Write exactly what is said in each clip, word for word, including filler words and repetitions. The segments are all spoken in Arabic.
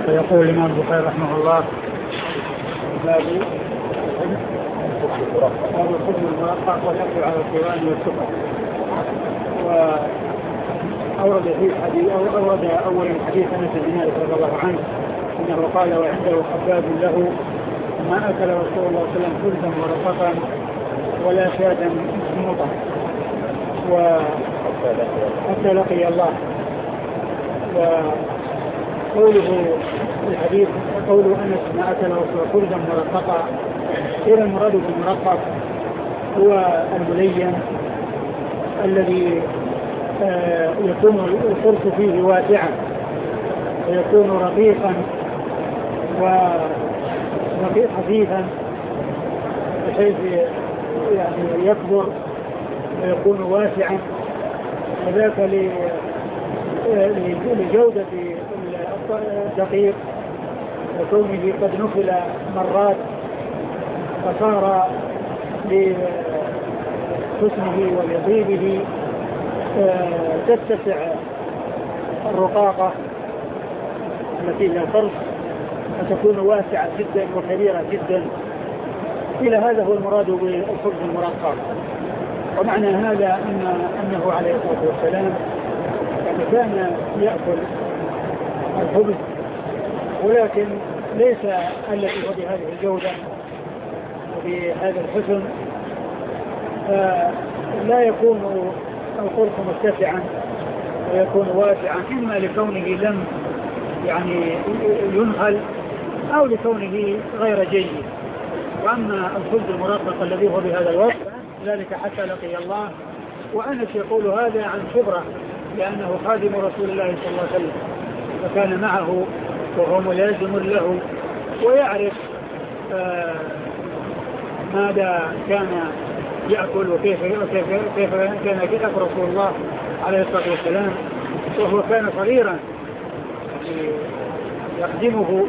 فيقول الإمام البخاري رحمه الله: باب باب الحكم المرقق والأكل على القوان والسكر. وأورد فيه حديث أو أورد أول حديث أنس بن مالك رضي الله عنه أنه قال وعنده خباز له: ما أكل رسول الله صلى الله عليه وسلم خبزا مرققا ولا شاة مسموطة وحتى لقي الله. وقوله الحديث قوله أنس ما أكل رسول الله خبزا مرققا، غير المراد بالمرقق هو الملين الذي آه يكون القرص فيه واسعا ويكون رقيقا ورقيق خفيفا بحيث يعني يكبر ويكون واسعا، وذاك لجودة الدقيق وكونه قد نخل مرات فصار لحسنه ولطيبه تتسع الرقاقة التي لا فرش وتكون واسعة جدا وكبيرة جدا. إلى هذا هو المراد بالخبز المرقق. ومعنى هذا أن أنه عليه الصلاة والسلام يعني كان يأكل الخبز، ولكن ليس الذي هو بهذه الجودة وبهذا الحسن، فلا يكون القرص متسعا ويكون واسعا، إما لكونه لم يعني ينخل أو لكونه غير جيد. وأما الخبز المرقق الذي هو بهذا الوصف ذلك حتى لقي الله. وأنس يقول هذا عن خبرة لأنه خادم رسول الله صلى الله عليه وسلم فكان معه وهو ملازم له ويعرف آه ماذا كان يأكل وكيف كيف كيف كان يأكل رسول الله عليه الصلاة والسلام، وهو كان صغيرا يخدمه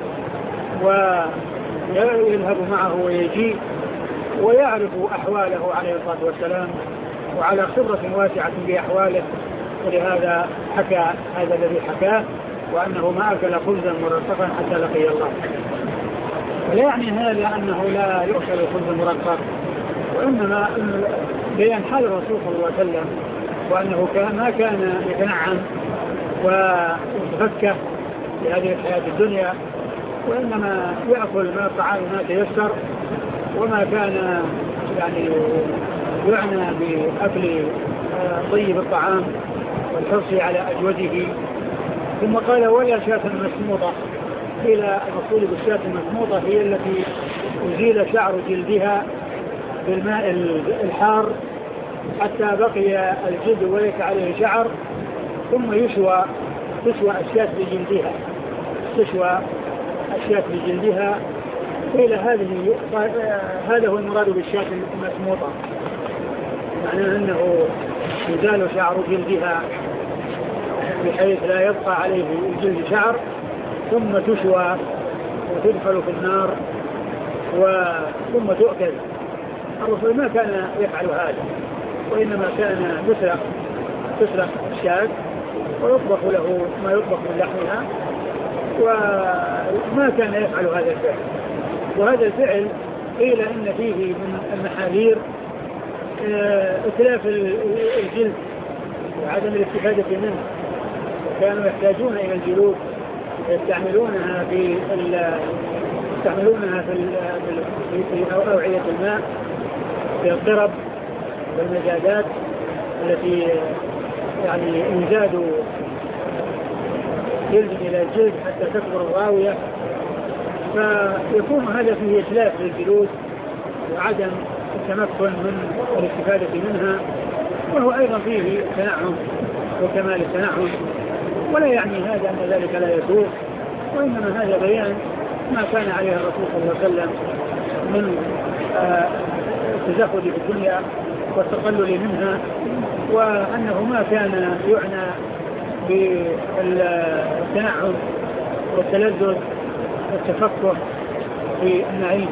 ويذهب معه ويجيء ويعرف أحواله عليه الصلاة والسلام وعلى خبرة واسعة بأحواله. ولهذا حكى هذا الذي حكاه وأنه ما أكل خبزا مرققا حتى لقي الله. ولا يعني هذا أنه لا يؤكل الخبز المرقق، وإنما بيان حال الرسول صلى الله عليه وسلم وأنه ما كان يتنعم ويتفكه في هذه الحياة الدنيا، وإنما يأكل من الطعام ما تيسر، وما كان يعني يعنى بأكل طيب الطعام والحرص على أجوده. ثم قال ولا شاة مسموطة. إلى المقصود بالشاة المسموطة هي التي أزيل شعر جلدها بالماء الحار حتى بقي الجلد وليس عليه شعر، ثم يشوى تشوى الشاة بجلدها تشوى الشاة بجلدها. إلى هذه هذا هو المراد بالشاة المسموطة، معناه أنه يزال شعر جلدها بحيث لا يبقى عليه الجلد شعر، ثم تشوى وتدخل في النار ثم تؤكل. الرسول ما كان يفعل هذا، وإنما كان يسرق تسرق الشاة ويطبخ له ما يطبخ من لحمها، وما كان يفعل هذا الفعل. وهذا الفعل قيل إن فيه من المحاذير إتلاف الجلد وعدم الاستفادة منه، وكانوا يحتاجون إلى الجلود يستعملونها في يستعملونها في في أوعية الماء في القرب والمجادات التي يعني يزاد جلد إلى جلد حتى تكبر الراوية، فيكون هذا فيه إتلاف للجلود وعدم التمكن من الاستفادة منها، وهو أيضا فيه تنعم وكمال التنعم. ولا يعني هذا أن ذلك لا يسوء، وإنما هذا بيان ما كان عليه الرسول صلى الله عليه وسلم من التزهد في الدنيا والتقلل منها، وأنه ما كان يعنى بالتنعم والتلذذ والتفكه في النعيم.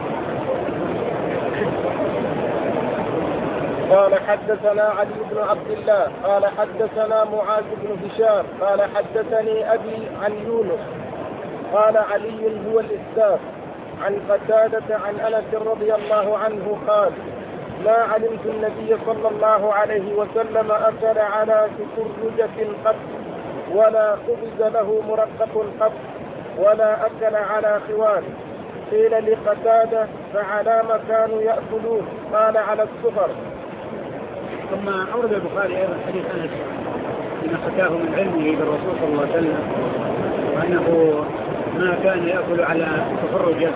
قال حدثنا علي بن عبد الله قال حدثنا معاذ بن هشام قال حدثني أبي عن يونس قال علي هو الإسلام. عن قتادة عن أنس رضي الله عنه قال ما علمت النبي صلى الله عليه وسلم أكل على سفرجة قط ولا خبز له مرقق قط ولا أكل على خوان. قيل لقتادة فعلى ما كانوا يأكلون؟ قال على السفر. ثم أورد البخاري أيضا حديث أنس بما حكاه من علمه بالرسول صلى الله عليه وسلم وأنه ما كان يأكل على سفرجة،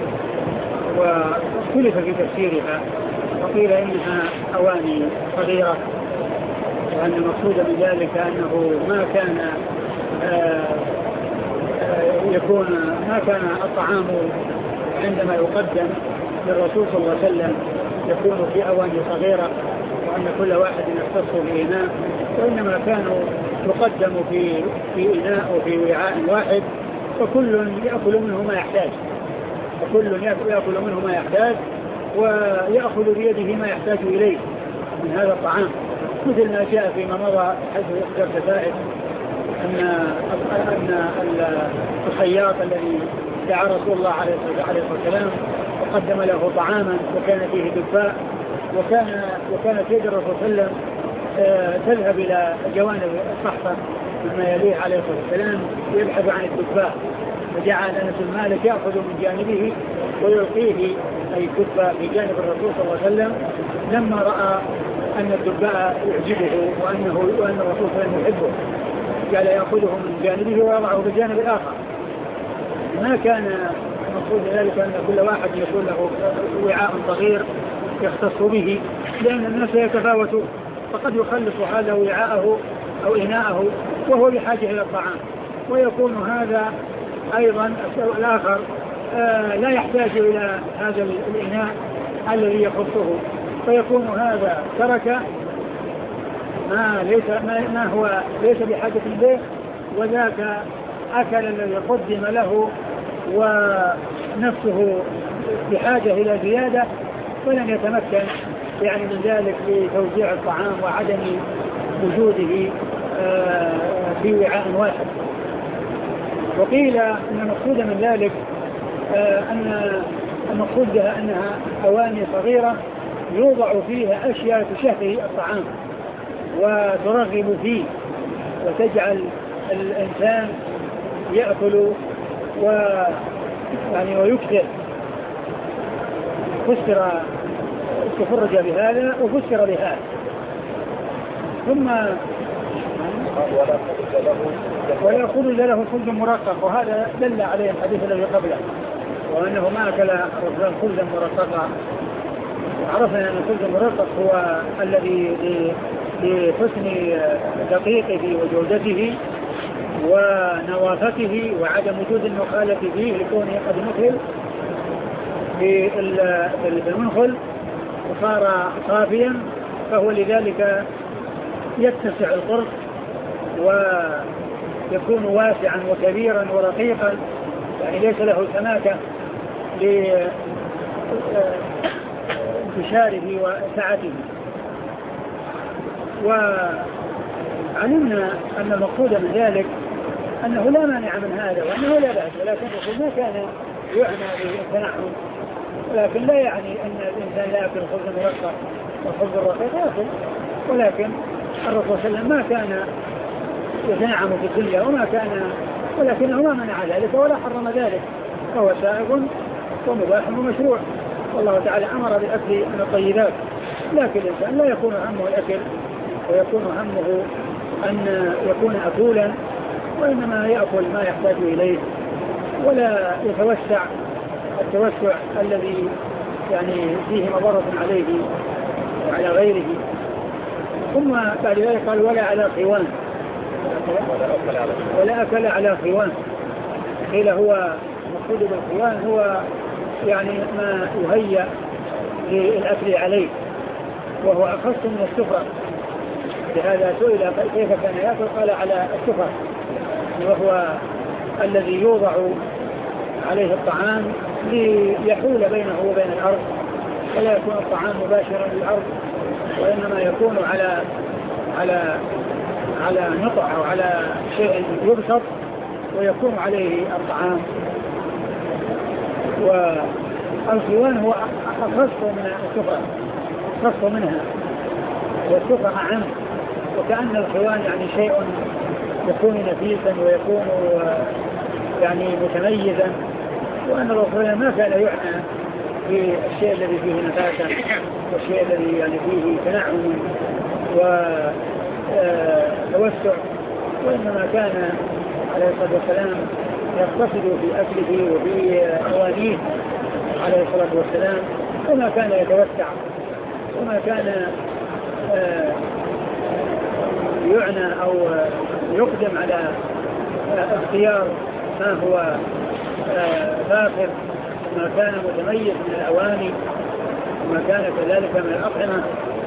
واختلف في تفسيرها، وقيل إنها أواني صغيرة، وأن المقصود بذلك أنه ما كان آآ آآ يكون ما كان الطعام عندما يقدم للرسول صلى الله عليه وسلم يكون في أواني صغيرة، وأن كل واحد يختص بإناء، وإنما كانوا يقدم في في إناء وفي وعاء واحد، وكل يأكل منه ما يحتاج وكل يأكل منه ما يحتاج ويأخذ بيده ما يحتاج إليه من هذا الطعام، مثل ما جاء فيما مضى حيث يخبر بفائد أن أن الخياط الذي دعا رسول الله عليه الصلاة والسلام وقدم له طعاما وكان فيه دباء، وكان وكانت يد الرسول صلى الله عليه وسلم تذهب إلى جوانب الصحفة مما يليه عليه الصلاة والسلام ويبحث عن الدباء، فجعل أنس بن مالك يأخذ من جانبه ويلقيه أي الدباء في جانب الرسول صلى الله عليه وسلم لما رأى أن الدباء يعجبه وأنه وأن الرسول صلى الله عليه وسلم يحبه، جعل يأخذه من جانبه ويضعه بالجانب الآخر. ما كان المقصود ذلك أن كل واحد يكون له وعاء صغير يختص به، لأن الناس يتفاوتون، فقد يخلص هذا وعاءه أو إناءه وهو بحاجة إلى الطعام، ويكون هذا أيضا الآخر آه لا يحتاج إلى هذا الإناء الذي يخصه، فيكون هذا ترك ما ليس ما, ما هو ليس بحاجة به، وذاك أكل الذي قدم له ونفسه بحاجة إلى زيادة، ولن يتمكن يعني من ذلك لتوزيع الطعام وعدم وجوده آه في وعاء واحد. وقيل أن المقصود من ذلك آه أن المقصود بها أنها أواني صغيرة يوضع فيها أشياء تشهي الطعام وترغب فيه وتجعل الإنسان يأكل و يعني ويكثر. فسر تفرج بهذا وفسر بهذا. ثم ولا خبز له خبز مرقق، وهذا دل عليه الحديث الذي قبله، وأنه ما أكل رجل خبزا مرققا. عرفنا أن الخبز المرقق هو الذي لحسن دقيقه وجودته ونظافته وعدم وجود النخالة فيه لكونه قد نخل في المنخل وصار صافيا، فهو لذلك يتسع القرص ويكون واسعا وكبيرا ورقيقا، يعني ليس له سماكة لانتشاره وسعته. وعلمنا أن المقصود من ذلك أنه لا مانع من هذا وأنه لا بأس، ولكن ما كان يعنى بالتنعم، ولكن لا يعني أن الإنسان لا يأكل خبز مرقق والخبز الرقيق يأكل، ولكن الرسول صلى الله عليه وسلم ما كان يتنعم في الدنيا وما كان، ولكنه ما منع ذلك ولا حرم ذلك، فهو سائغ ومباح ومشروع، والله تعالى أمر بأكل من الطيبات، لكن الإنسان لا يكون همه الأكل ويكون همه أن يكون أكولا، وإنما يأكل ما يحتاج إليه ولا يتوسع التوسع الذي يعني فيه مضرة عليه وعلى غيره. ثم بعد ذلك قال ولا على خوان، ولا أكل على خوان. قيل هو مقصود بالخوان هو يعني ما يهيأ للأكل عليه، وهو أخص من السفرة. لهذا سئل كيف كان يأكل قال على السفر، وهو الذي يوضع عليه الطعام ليحول بينه وبين الأرض، ولا يكون الطعام مباشرا للأرض، وإنما يكون على على على نطع أو على شيء يبسط ويكون عليه الطعام. والخوان هو أخص من السفرة، أخص منها، والسفرة أعم. وكأن الخوان يعني شيء يكون نفيسا ويكون يعني متميزا، وأن الرسول ما كان يعنى بالشيء الذي فيه نفاسة والشيء الذي يعني فيه تنعم وتوسع، وإنما كان عليه الصلاة والسلام يقتصد في أكله وفي أوانيه عليه الصلاة والسلام، وما كان يتوسع، وما كان يعنى أو يقدم على اختيار ما هو فاخر، ما كان متميز من الأواني، وما كان كذلك من الأطعمة.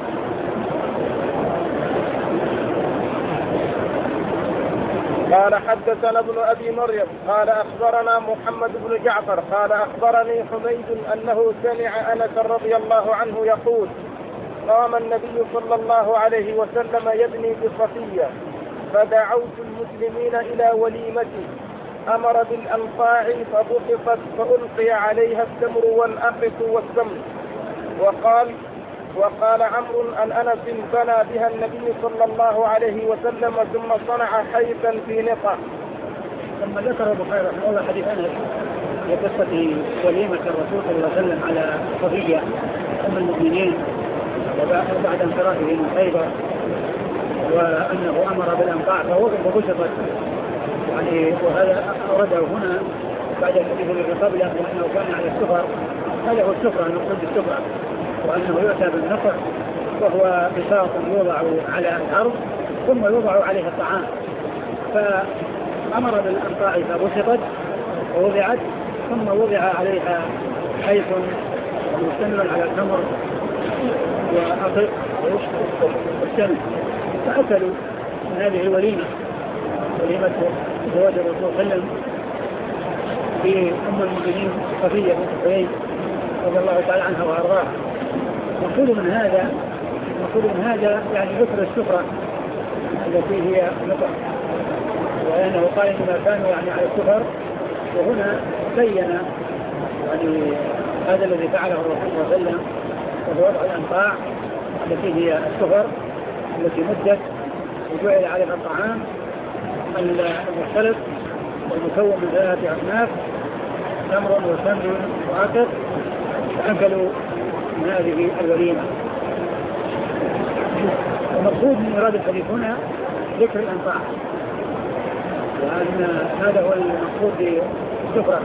قال حدثنا ابن أبي مريم قال أخبرنا محمد بن جعفر قال أخبرني حميد أنه سمع أنس رضي الله عنه يقول قام النبي صلى الله عليه وسلم يبني بصفية فدعوت المسلمين إلى وليمته، أمر بالأنقاع فبسطت فألقي عليها التمر والأقط والسمن. وقال وقال عمرو عن أنس بنى بها النبي صلى الله عليه وسلم ثم صنع حيثا في نقع. ثم ذكر البخاري رحمه الله حديث أنس لقصة وليمة الرسول صلى الله عليه وسلم على صفية أم المؤمنين بعد انصرافه من خيبر، وأنه أمر بالأنقاع فبسطت، يعني وهذا أورده هنا بعد الحديث الذي قبله وأنه كان على السفر. هذا هو السفرة، نقصد السفرة، وأنه يؤتى بالنصر وهو بساط يوضع على الأرض ثم يوضع عليه الطعام، فأمر بالأنقاع فبسطت ووضعت ثم وضع عليها حيث مستمر على التمر وأقل والسمن، فأكلوا من هذه الوليمة، وليمة زواج الرسول صلى الله عليه وسلم بأم المؤمنين صفية بنت حيي رضي الله تعالى عنها وأرضاها. نقول من هذا نقول من هذا يعني ذكر السفرة التي هي نطق، وأنه قال إنما كانوا يعني على السفر، وهنا بين يعني هذا الذي فعله الرسول صلى الله عليه وسلم، وهو وضع الأنقاع التي هي السفر التي مدت وجعل عليها الطعام المختلط والمكون من ثلاثة أصناف تمر وسمن وعسل، فأكلوا من هذه الوليمة. المقصود من إرادة الحديث هنا ذكر الأنقاع، وأن هذا هو المقصود بالسفرة.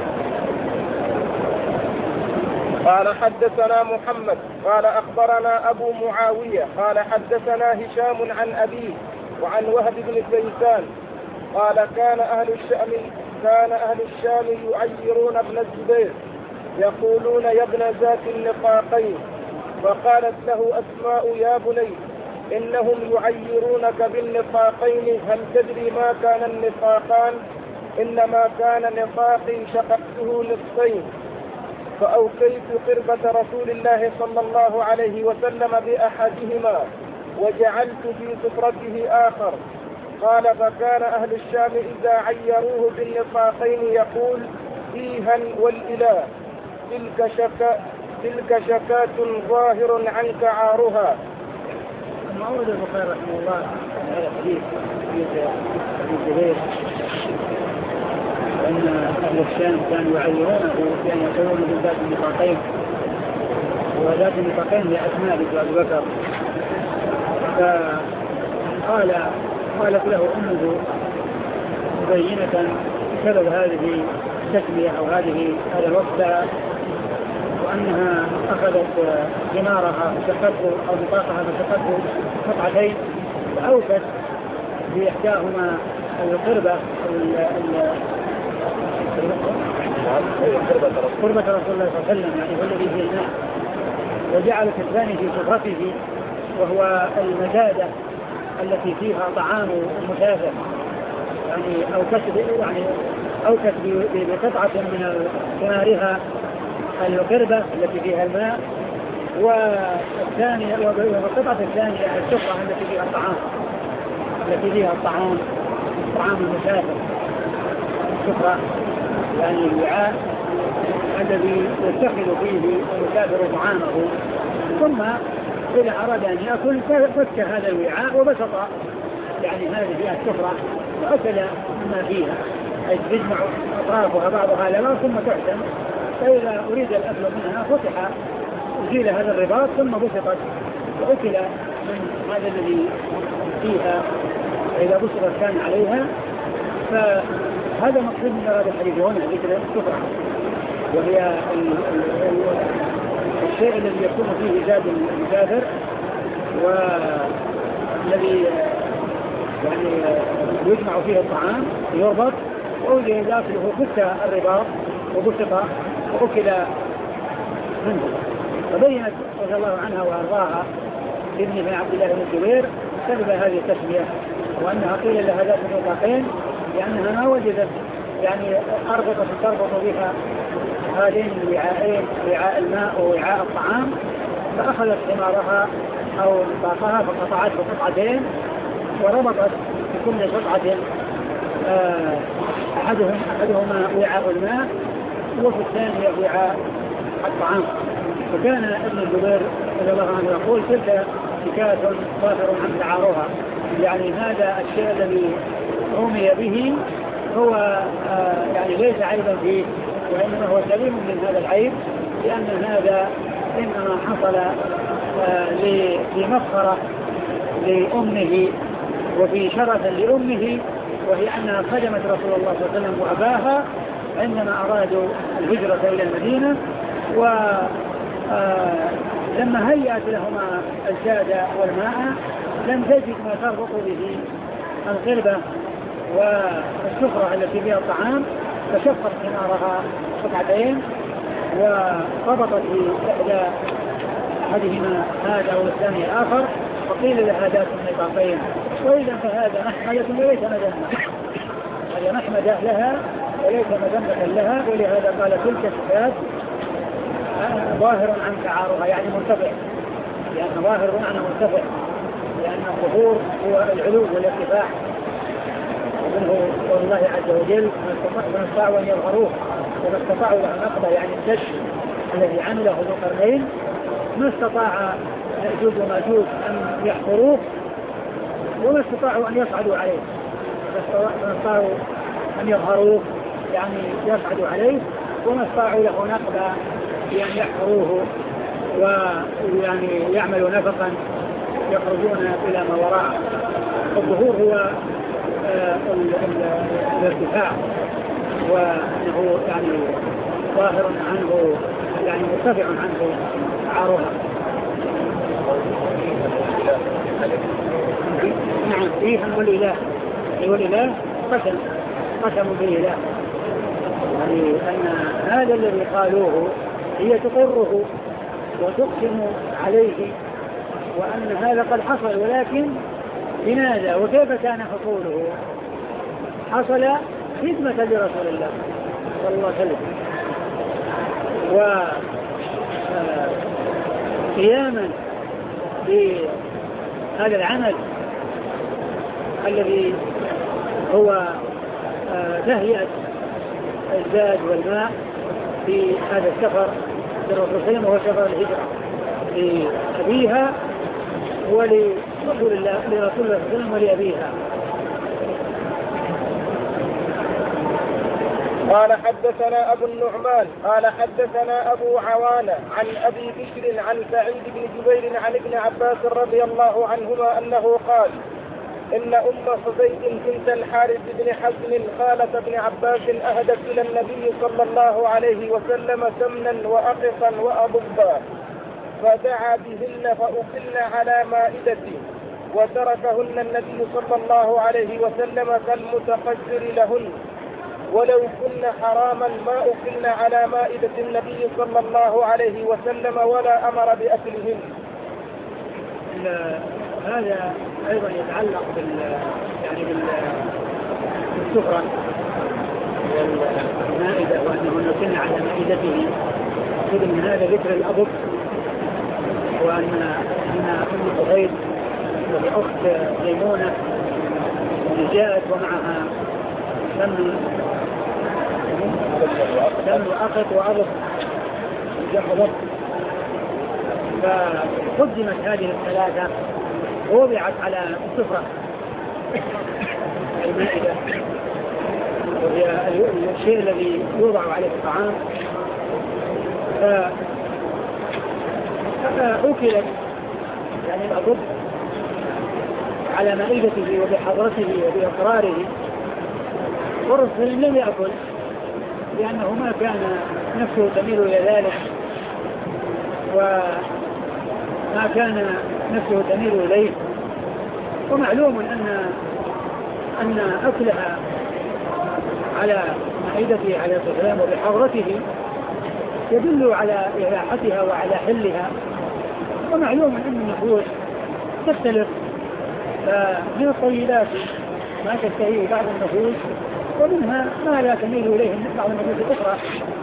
قال حدثنا محمد قال أخبرنا أبو معاوية قال حدثنا هشام عن أبيه وعن وهب بن كيسان قال كان أهل الشام كان أهل الشام يعيرون ابن الزبير يقولون يا ابن ذات النطاقين، فقالت له أسماء يا بني إنهم يعيرونك بالنطاقين، هل تدري ما كان النطاقان؟ إنما كان نطاقي شققته نصفين، فأوكيت قربة رسول الله صلى الله عليه وسلم بأحدهما وجعلت في سفرته آخر. قال فكان أهل الشام إذا عيروه بالنطاقين يقول إيها والإله تلك شكا تلك شكاة ظاهر عنك عارها. ثم أورد البخاري رحمه الله هذا الحديث في الزبير أن أهل الشام كانوا يعيرونه بأن يقولون بذات النطاقين، وذات النطاقين هي أسماء بنت أبي بكر. فقال قالت له أمه مبينة سبب هذه التسمية أو هذه هذا الوصف، وأنها أخذت جمارها فشقته أو نطاقها فشقته قطعتين، فأوكت بإحداهما القربة قربة رسول الله صلى الله عليه وسلم، يعني هو الذي فيه الماء، وجعلت الثاني في سفرته وهو المزادة التي فيها طعام المسافر، يعني أوكت يعني أوكت بقطعة من ثمارها القربة التي فيها الماء، والثانية والقطعة الثانية السفرة التي فيها الطعام التي فيها الطعام طعام المسافر. السفرة يعني الوعاء الذي يتخذ فيه المسافر طعامه، ثم إذا أراد أن يأكل فك هذا الوعاء وبسط يعني هذه فيها السفرة وأكل ما فيها، أي تجمع أطرافها بعضها لبعض ثم تحسن. فإذا أريد الأكل منها فتح أزيل هذا الرباط ثم بسطت وأكل من هذا الذي فيها، إذا بسطت كان عليها. فهذا مقصود من هذا الحديث هنا ذكر السفرة، وهي ال ال الشيء الذي يكون فيه زاد المسافر والذي يعني يجمع فيه الطعام يربط وإذا داخله فك الرباط وبسط وأكل منه. فبينت رضي الله عنها وأرضاها ابن عبد الله بن الزبير سبب هذه التسمية، وأنها قيل لها ذات النطاقين لأنها ما وجدت يعني أربطة تربط بها هذين الوعاءين، وعاء الماء ووعاء الطعام، فأخذت حمارها أو نطاقها فقطعته قطعتين وربطت بكل قطعة أحدهم أحدهما وعاء الماء وفي الثانية وعاء الطعام. فكان ابن الزبير رضي الله عنه يقول تلك حكاية ظاهر عن تعارها، يعني هذا الشيء الذي رمي به هو آه يعني ليس عيبا فيه، وإنما هو سليم من هذا العيب، لأن هذا إنما حصل آه لمفخرة لأمه وفي شرف لأمه، وهي أنها خدمت رسول الله صلى الله عليه وسلم وأباها عندما أرادوا الهجرة إلى المدينة، ولما هيأت لهما الزاد والماء لم تجد ما تربط به القربة والسفرة التي فيها الطعام، فشفت حمارها قطعتين وربطت بإحدى أحدهما هذا والثاني الآخر، وقيل لها ذات النطاقين. وإذا فهذا محمدة وليس مذمة، هذا محمدة لها وليس مذمة لها، ولهذا قال تلك الصفات ظاهر عن تعارضها يعني مرتفع، لأن ظاهر معنى مرتفع، لأن الظهور هو العلو والارتفاع، ومنه قول الله عز وجل ما استطاعوا أن يظهروه وما استطاعوا له نقضة، يعني الدش الذي عمله ذو القرنين ما استطاع يأجوج وماجوج أن يحفروه وما استطاعوا أن يصعدوا عليه، ما استطاعوا أن يظهروه يعني يصعدوا عليه، وما استطاعوا له نقضة بأن يحفروه ويعني يعملوا نفقا يخرجون إلى ما وراءه. الظهور هو آه الارتفاع، وأنه يعني ظاهر عنه يعني مرتفع عنه عارها. نعم فيه والإله، والإله قسم قسم بالإله، يعني أن هذا الذي قالوه هي تقره وتقسم عليه وأن هذا قد حصل، ولكن لماذا وكيف كان حصوله؟ حصل خدمة لرسول الله صلى الله عليه وسلم وقياما بهذا العمل الذي هو تهيئة الزاد والماء في هذا السفر للرسول صلى الله عليه وسلم، وهو سفر الهجرة لأبيها ولرسول الله لرسول الله صلى الله عليه وسلم ولأبيها. قال حدثنا أبو النعمان قال حدثنا أبو عوانة عن أبي بكر عن سعيد بن جبير عن ابن عباس رضي الله عنهما أنه قال إن أم حسين بنت الحارث بن حزم خالة ابن عباس أهدت إلى النبي صلى الله عليه وسلم سمنا وأقصا وأضبا، فدعا بهن فأكلن على مائدته، وتركهن النبي صلى الله عليه وسلم كالمتقدر لهن، ولو كن حراما ما أكلن على مائدة النبي صلى الله عليه وسلم ولا أمر بأكلهن. هذا أيضا يتعلق بال يعني بالسفرة والمائدة، وأنه نكن على مائدته. خذ من هذا ذكر الأبط، وأن أن أم حسين وهي أخت ميمونة اللي جاءت ومعها سمن دم وأخت وأرض جمع ضبط. فقدمت هذه الثلاثة ووضعت على السفرة المائدة، وهي الشيء الذي يوضع عليه الطعام. فأكلت يعني الأضب على مائدته وبحضرته وبإقراره، والرسول لم يأكل لأنه ما كان نفسه تميل إلى ذلك، وما كان نفسه تميل إليه. ومعلوم أن أن أكلها على مائدته عليه الصلاة والسلام وبحضرته يدل على إباحتها وعلى حلها. ومعلوم أن النفوس تختلف، فمن الطيبات ما تشتهيه بعض النفوس، ومنها ما لا تميل إليه بعض النفوس الأخرى.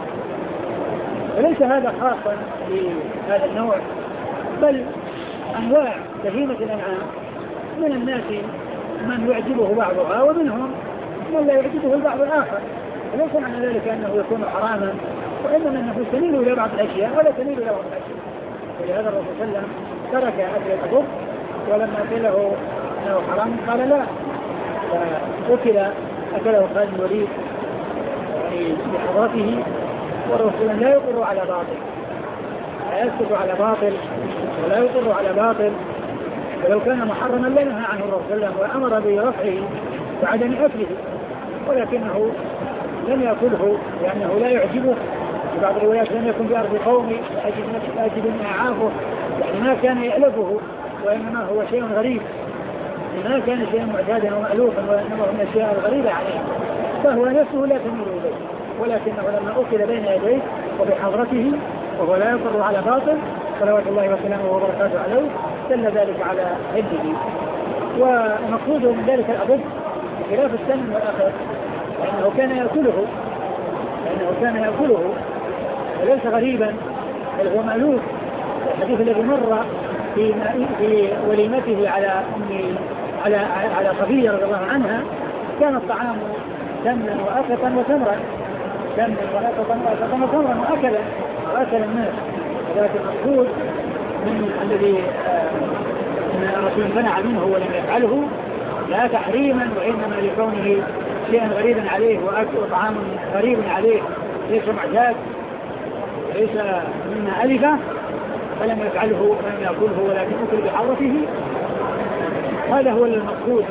وليس هذا خاصا بهذا النوع، بل أنواع بهيمة الأنعام من الناس من يعجبه بعضها، ومنهم من لا يعجبه البعض الآخر. وليس معنى ذلك أنه يكون حراما، وإنما النفوس تميل إلى بعض الأشياء ولا تميل إلى بعض الأشياء. ولهذا الرسول صلى الله عليه وسلم ترك أكل الأضب، ولما قيل له أنه حرام قال لا، فأكل أكله خالد بن الوليد يعني بحضرته. والرسول لا يقر على باطل، لا يسكت على باطل ولا يقر على باطل. ولو كان محرما لنهى عنه الرسول صلى الله عليه وسلم وأمر برفعه وعدم أكله، ولكنه لم يأكله لأنه لا يعجبه. في بعض الروايات لم يكن بأرض قومي فأجد أن أعافه، يعني ما كان يألفه، وإنما هو شيء غريب، ما كان شيئا معتادا ومألوفا، وإنما هو من الأشياء الغريبة عليه، فهو نفسه لا تميل إليه. ولكنه لما أكل بين يديه وبحضرته وهو لا يقر على باطل صلوات الله وسلامه وبركاته عليه دل ذلك على حده. ومقصوده من ذلك الأضب خلاف السن والأخر، لأنه كان يأكله لأنه كان يأكله وليس غريبا، بل هو مألوف. الحديث الذي مر في في وليمته على على على صفية رضي الله عنها كان الطعام سمنا وأكلا وتمرا، سمنا وأكلا وتمرا وأكلا وأكل الناس. ولكن المقصود من الذي الرسول منع منه ولم يفعله لا تحريما، وإنما لكونه شيئا غريبا عليه وأكل طعام غريب عليه ليس معتاد ليس مما ألفه، فلم يفعله ولم يأكله ولكن أكل بحضرته. هذا هو المقصود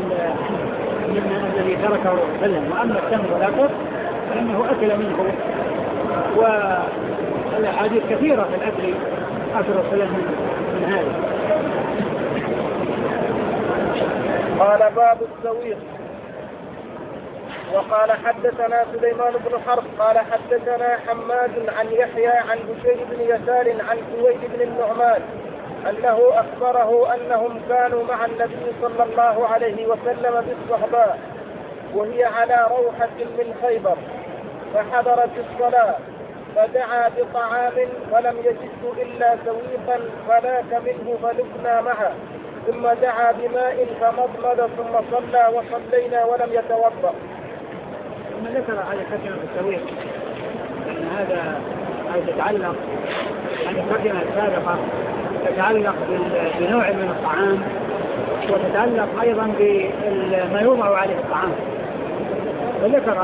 من الذي تركه الرسول صلى الله عليه وسلم. وأما التمر والأكل فإنه أكل منه، والأحاديث كثيرة في الأكل أكل الرسول صلى الله عليه وسلم من هذا. قال باب السويق. وقال حدثنا سليمان بن حرب قال حدثنا حماد عن يحيى عن بشير بن يسار عن سويد بن النعمان أنه أخبره أنهم كانوا مع النبي صلى الله عليه وسلم بالصحباء وهي على روحة من خيبر، فحضرت الصلاة فدعا بطعام فلم يجده إلا سويقا فلاك منه فلقنا معه، ثم دعا بماء فمضمض ثم صلى وصلينا ولم يتوضأ. ثم ذكر هذه الترجمة بالسويق، لأن هذا يتعلق عن الترجمة السابقة تتعلق بنوع من الطعام، وتتعلق أيضا بما يوضع عليه الطعام. فذكر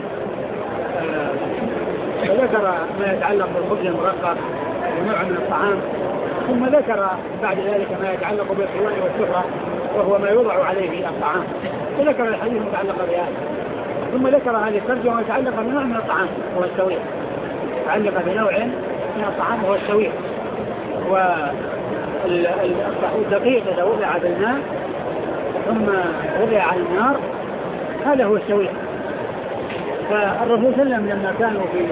فذكر ما يتعلق بالخبز المرقق ونوع من الطعام، ثم ذكر بعد ذلك ما يتعلق بالحوان والسفرة وهو ما يوضع عليه الطعام، وذكر الحديث المتعلق بهذا، ثم ذكر هذه الترجمة ويتعلق بنوع من الطعام وهو السويق، يتعلق بنوع من الطعام وهو السويق. والدقيق إذا وضع بالماء ثم وضع على النار هذا هو السويق. فالرسول صلى الله عليه وسلم لما كانوا في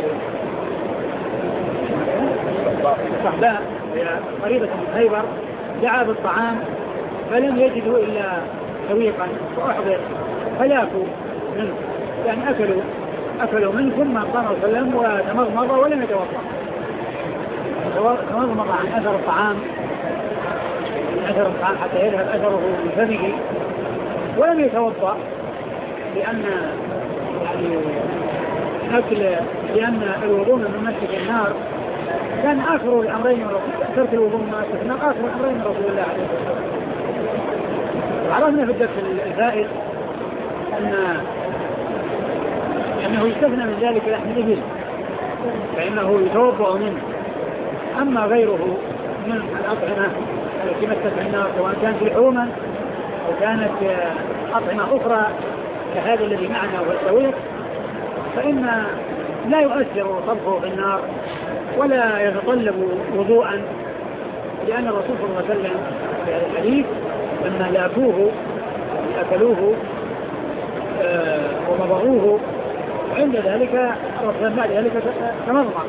الصحباء قريبة من خيبر دعا بالطعام فلم يجدوا إلا سويقا فأحضر فلاكوا منه، يعني أكلوا أكلوا منه، ثم قام صلى الله عليه وسلم وتمضمض ولم يتوضأ، تمضمض عن أثر الطعام من أثر الطعام حتى يذهب أثره من فمه ولم يتوضأ، لأن يعني أكل لأن الوضوء من ممسك النار كان آخر الأمرين من رسول ترك الوضوء من ممسك النار آخر الأمرين من رسول الله عليه الصلاة والسلام. عرفنا في الدرس الفائت أن أنه يستثنى من ذلك لحم الإبل فإنه يتوضأ منه. أما غيره من الأطعمة التي مست النار سواء كانت لحوما أو كانت أطعمة أخرى كهذا الذي معنا والسويق فإن لا يؤثر طبخه في النار ولا يتطلب وضوءا لأن الرسول صلى الله عليه وسلم في هذا الحديث لما لاكوه أكلوه آه ومضغوه عند ذلك الرسول بعد ذلك تمضغ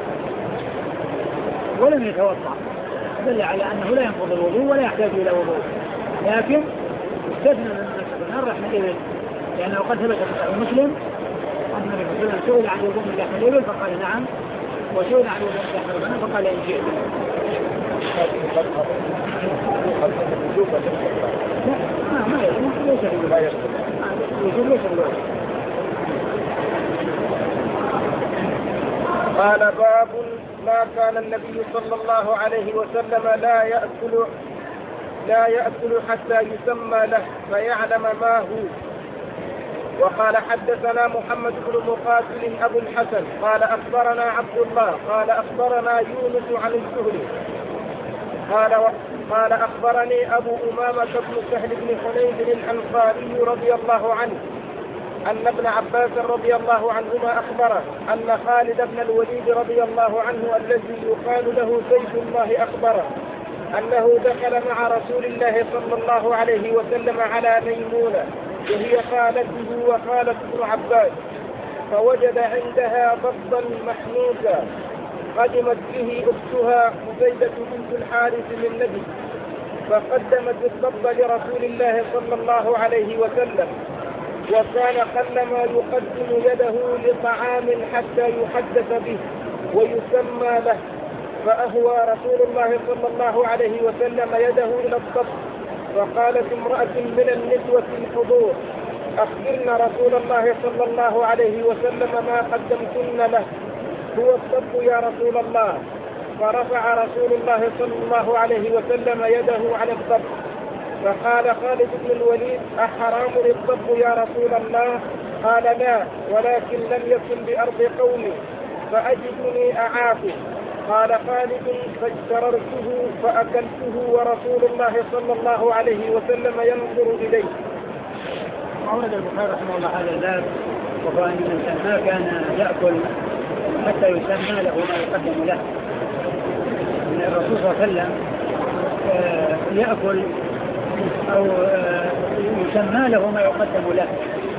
ولم يتوضأ دل على أنه لا ينقض الوضوء ولا يحتاج إلى وضوء لكن استثنى من النار لحم الإبل لأنه قد ثبت في صحيح مسلم أن النبي صلى الله عليه وسلم سئل عن الوضوء من لحم الإبل فقال نعم وسئل عن الوضوء من لحم الغنم فقال إن شئت. لا ما يجوز ليس الوجوب ليس الوجوب. قال باب ما كان النبي صلى الله عليه وسلم لا يأكل لا يأكل حتى يسمى له فيعلم ما هو. وقال حدثنا محمد بن مقاتل أبو الحسن قال أخبرنا عبد الله قال أخبرنا يونس عن الزهري قال قال أخبرني أبو أمامة بن سهل بن حنيف الأنصاري رضي الله عنه أن ابن عباس رضي الله عنهما أخبره أن خالد بن الوليد رضي الله عنه الذي يقال له سيف الله أخبره أنه دخل مع رسول الله صلى الله عليه وسلم على ميمونة وهي خالته وخالة ابن عباس فوجد عندها ضبا محنوسا قدمت به أختها مزيدة بنت الحارث من نجد فقدمت الضب لرسول الله صلى الله عليه وسلم وكان قلما يقدم يده لطعام حتى يحدث به ويسمى له فأهوى رسول الله صلى الله عليه وسلم يده إلى الضب فقالت امرأة من النسوة الحضور أخبرنا رسول الله صلى الله عليه وسلم ما قدمتن له هو الضب يا رسول الله فرفع رسول الله صلى الله عليه وسلم يده على الضب فقال خالد بن الوليد أحرام للضب يا رسول الله قال لا ولكن لم يكن بأرض قومي فأجدني أعافه قال خالد فاجتررته فأكلته ورسول الله صلى الله عليه وسلم ينظر إليه. أورد البخاري رحمه الله هذا الباب وهو أن الإنسان ما كان يأكل حتى يسمى له ما يقدم له. أن الرسول صلى الله عليه وسلم يأكل أو يسمى له ما يقدم له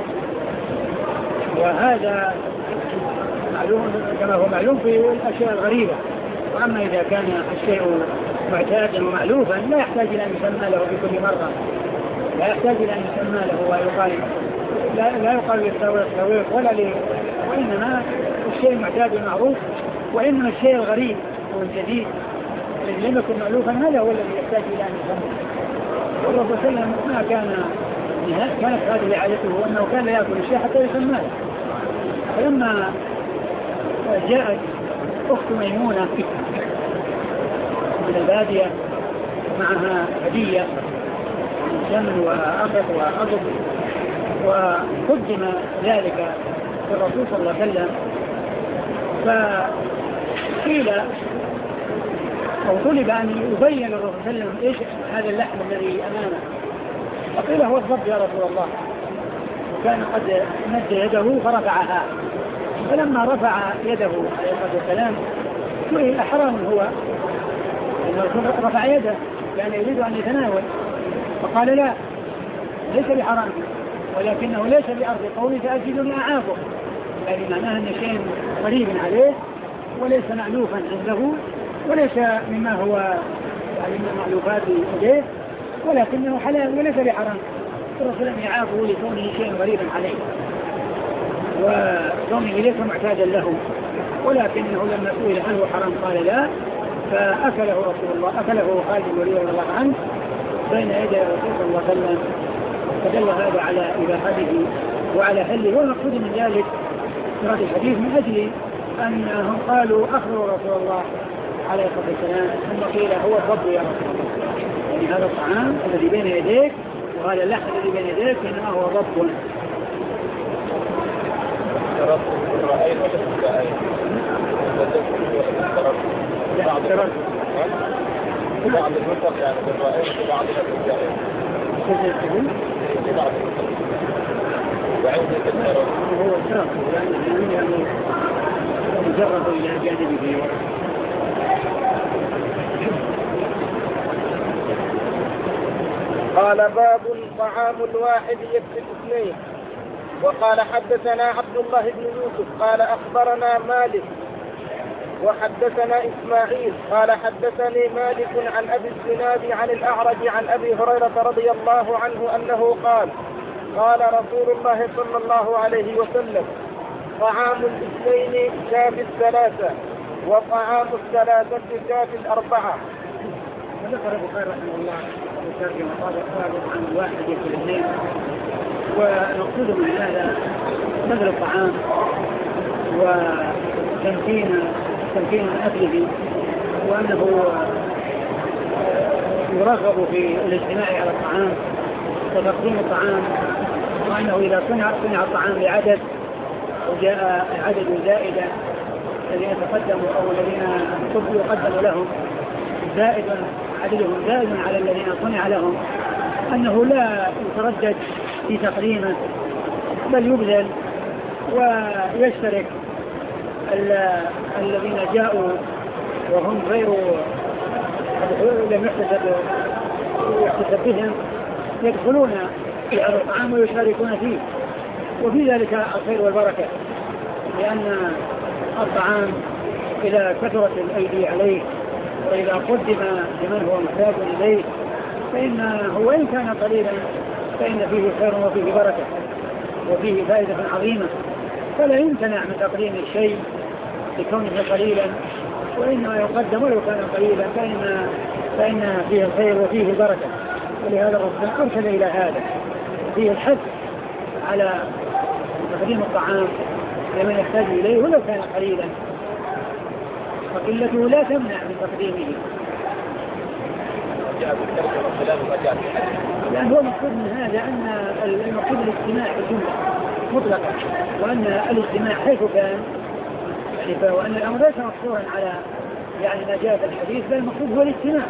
وهذا معلوم كما هو معلوم في الأشياء الغريبة. وأما إذا كان الشيء معتادا ومألوفا لا يحتاج إلى أن يسمى له في كل مرة لا يحتاج إلى أن يسمى له ويقال لا, لا يقال للتويق تويق ولا لي وإنما الشيء المعتاد المعروف وإنما الشيء الغريب والجديد الذي لم يكن مألوفا هذا هو الذي يحتاج إلى أن يسمى. والرسول صلى الله عليه وسلم ما كان كانت هذه عادته أنه كان لا يأكل الشيء حتى يسمى له. فلما جاءت أخت ميمونة من البادية معها هدية من سمن وأقط وأضب وقدم ذلك للرسول صلى الله عليه وسلم فقيل أو طلب أن يبين للرسول صلى الله عليه وسلم إيش هذا اللحم الذي أمامه فقيل هو الضب يا رسول الله وكان قد مد يده فرفعها فلما رفع يده عليه الصلاة والسلام سئل أحرام هو أنه رفع يده يعني يريد أن يتناول فقال لا ليس بحرام ولكنه ليس بأرض قومي فأجدني أعافه يعني معناه أن شيء قريب عليه وليس مألوفا عنده وليس مما هو يعني من المألوفات إليه ولكنه حلال وليس بحرام الرسول لم يعافه لكونه شيء غريبا عليه وكونه ليس معتادا له ولكنه لما سئل هل هو حرام قال لا فأكله رسول الله أكله خالد بن الوليد رضي الله عنه بين يدي الرسول صلى الله عليه وسلم فدل هذا على إباحته وعلى حله والمقصود من ذلك هذا الحديث من أجل أنهم قالوا أخبروا رسول الله عليه الصلاة والسلام ثم قيل هو الضب يا رسول الله، يعني هذا الطعام الذي بين يديك وهذا اللحم الذي بين يديك إنما هو ضب. رأيت ولا رأيت؟ بعض النسخ يعني بالرأيت وبعض الأجزاء. بعض النسخ. وعندي كثير. هو الشرط يعني يعني مجرد إلى جانبه. قال باب طعام الواحد يكفي اثنين. وقال حدثنا عبد الله بن يوسف قال أخبرنا مالك وحدثنا إسماعيل قال حدثني مالك عن أبي الزناد عن الأعرج عن أبي هريرة رضي الله عنه أنه قال قال رسول الله صلى الله عليه وسلم طعام الاثنين كافي الثلاثة وطعام الثلاثة كافي الأربعة. وذكر البخاري رحمه الله وترجم قال طعام الواحد يكفي اثنين، ونقصد من هذا بذل الطعام وتمكين تمكين أكله، وأنه يرغب في الاجتماع على الطعام وتقديم الطعام، وأنه إذا صنع صنع الطعام بعدد وجاء عدد زائدا الذين تقدموا أو الذين يقدم لهم زائد عددهم زائد على الذين صنع لهم، أنه لا يتردد في تقديمه بل يبذل ويشترك الذين جاءوا وهم غير لم يحتسب بهم يدخلون في هذا الطعام ويشاركون فيه، وفي ذلك الخير والبركة، لأن الطعام إذا كثرت الأيدي عليه وإذا قدم لمن هو محتاج إليه فإنه وإن كان قليلا فإن فيه خير وفيه بركة وفيه فائدة عظيمة، فلا يمتنع من تقديم الشيء لكونه قليلا، وإنما يقدم ولو كان قليلا فإن, فإن فيه الخير وفيه البركة. ولهذا الرسول أرسل إلى هذا فيه الحث على تقديم الطعام لمن يحتاج إليه ولو كان قليلا، فقلته لا تمنع من تقديمه، لأن هو مقصود من هذا أن المقصود الاجتماع بالجملة مطلقا، وأن الاجتماع حيث كان يعني وأن الأمر ليس مقصورا على يعني ما جاء في الحديث، بل المقصود هو الاجتماع.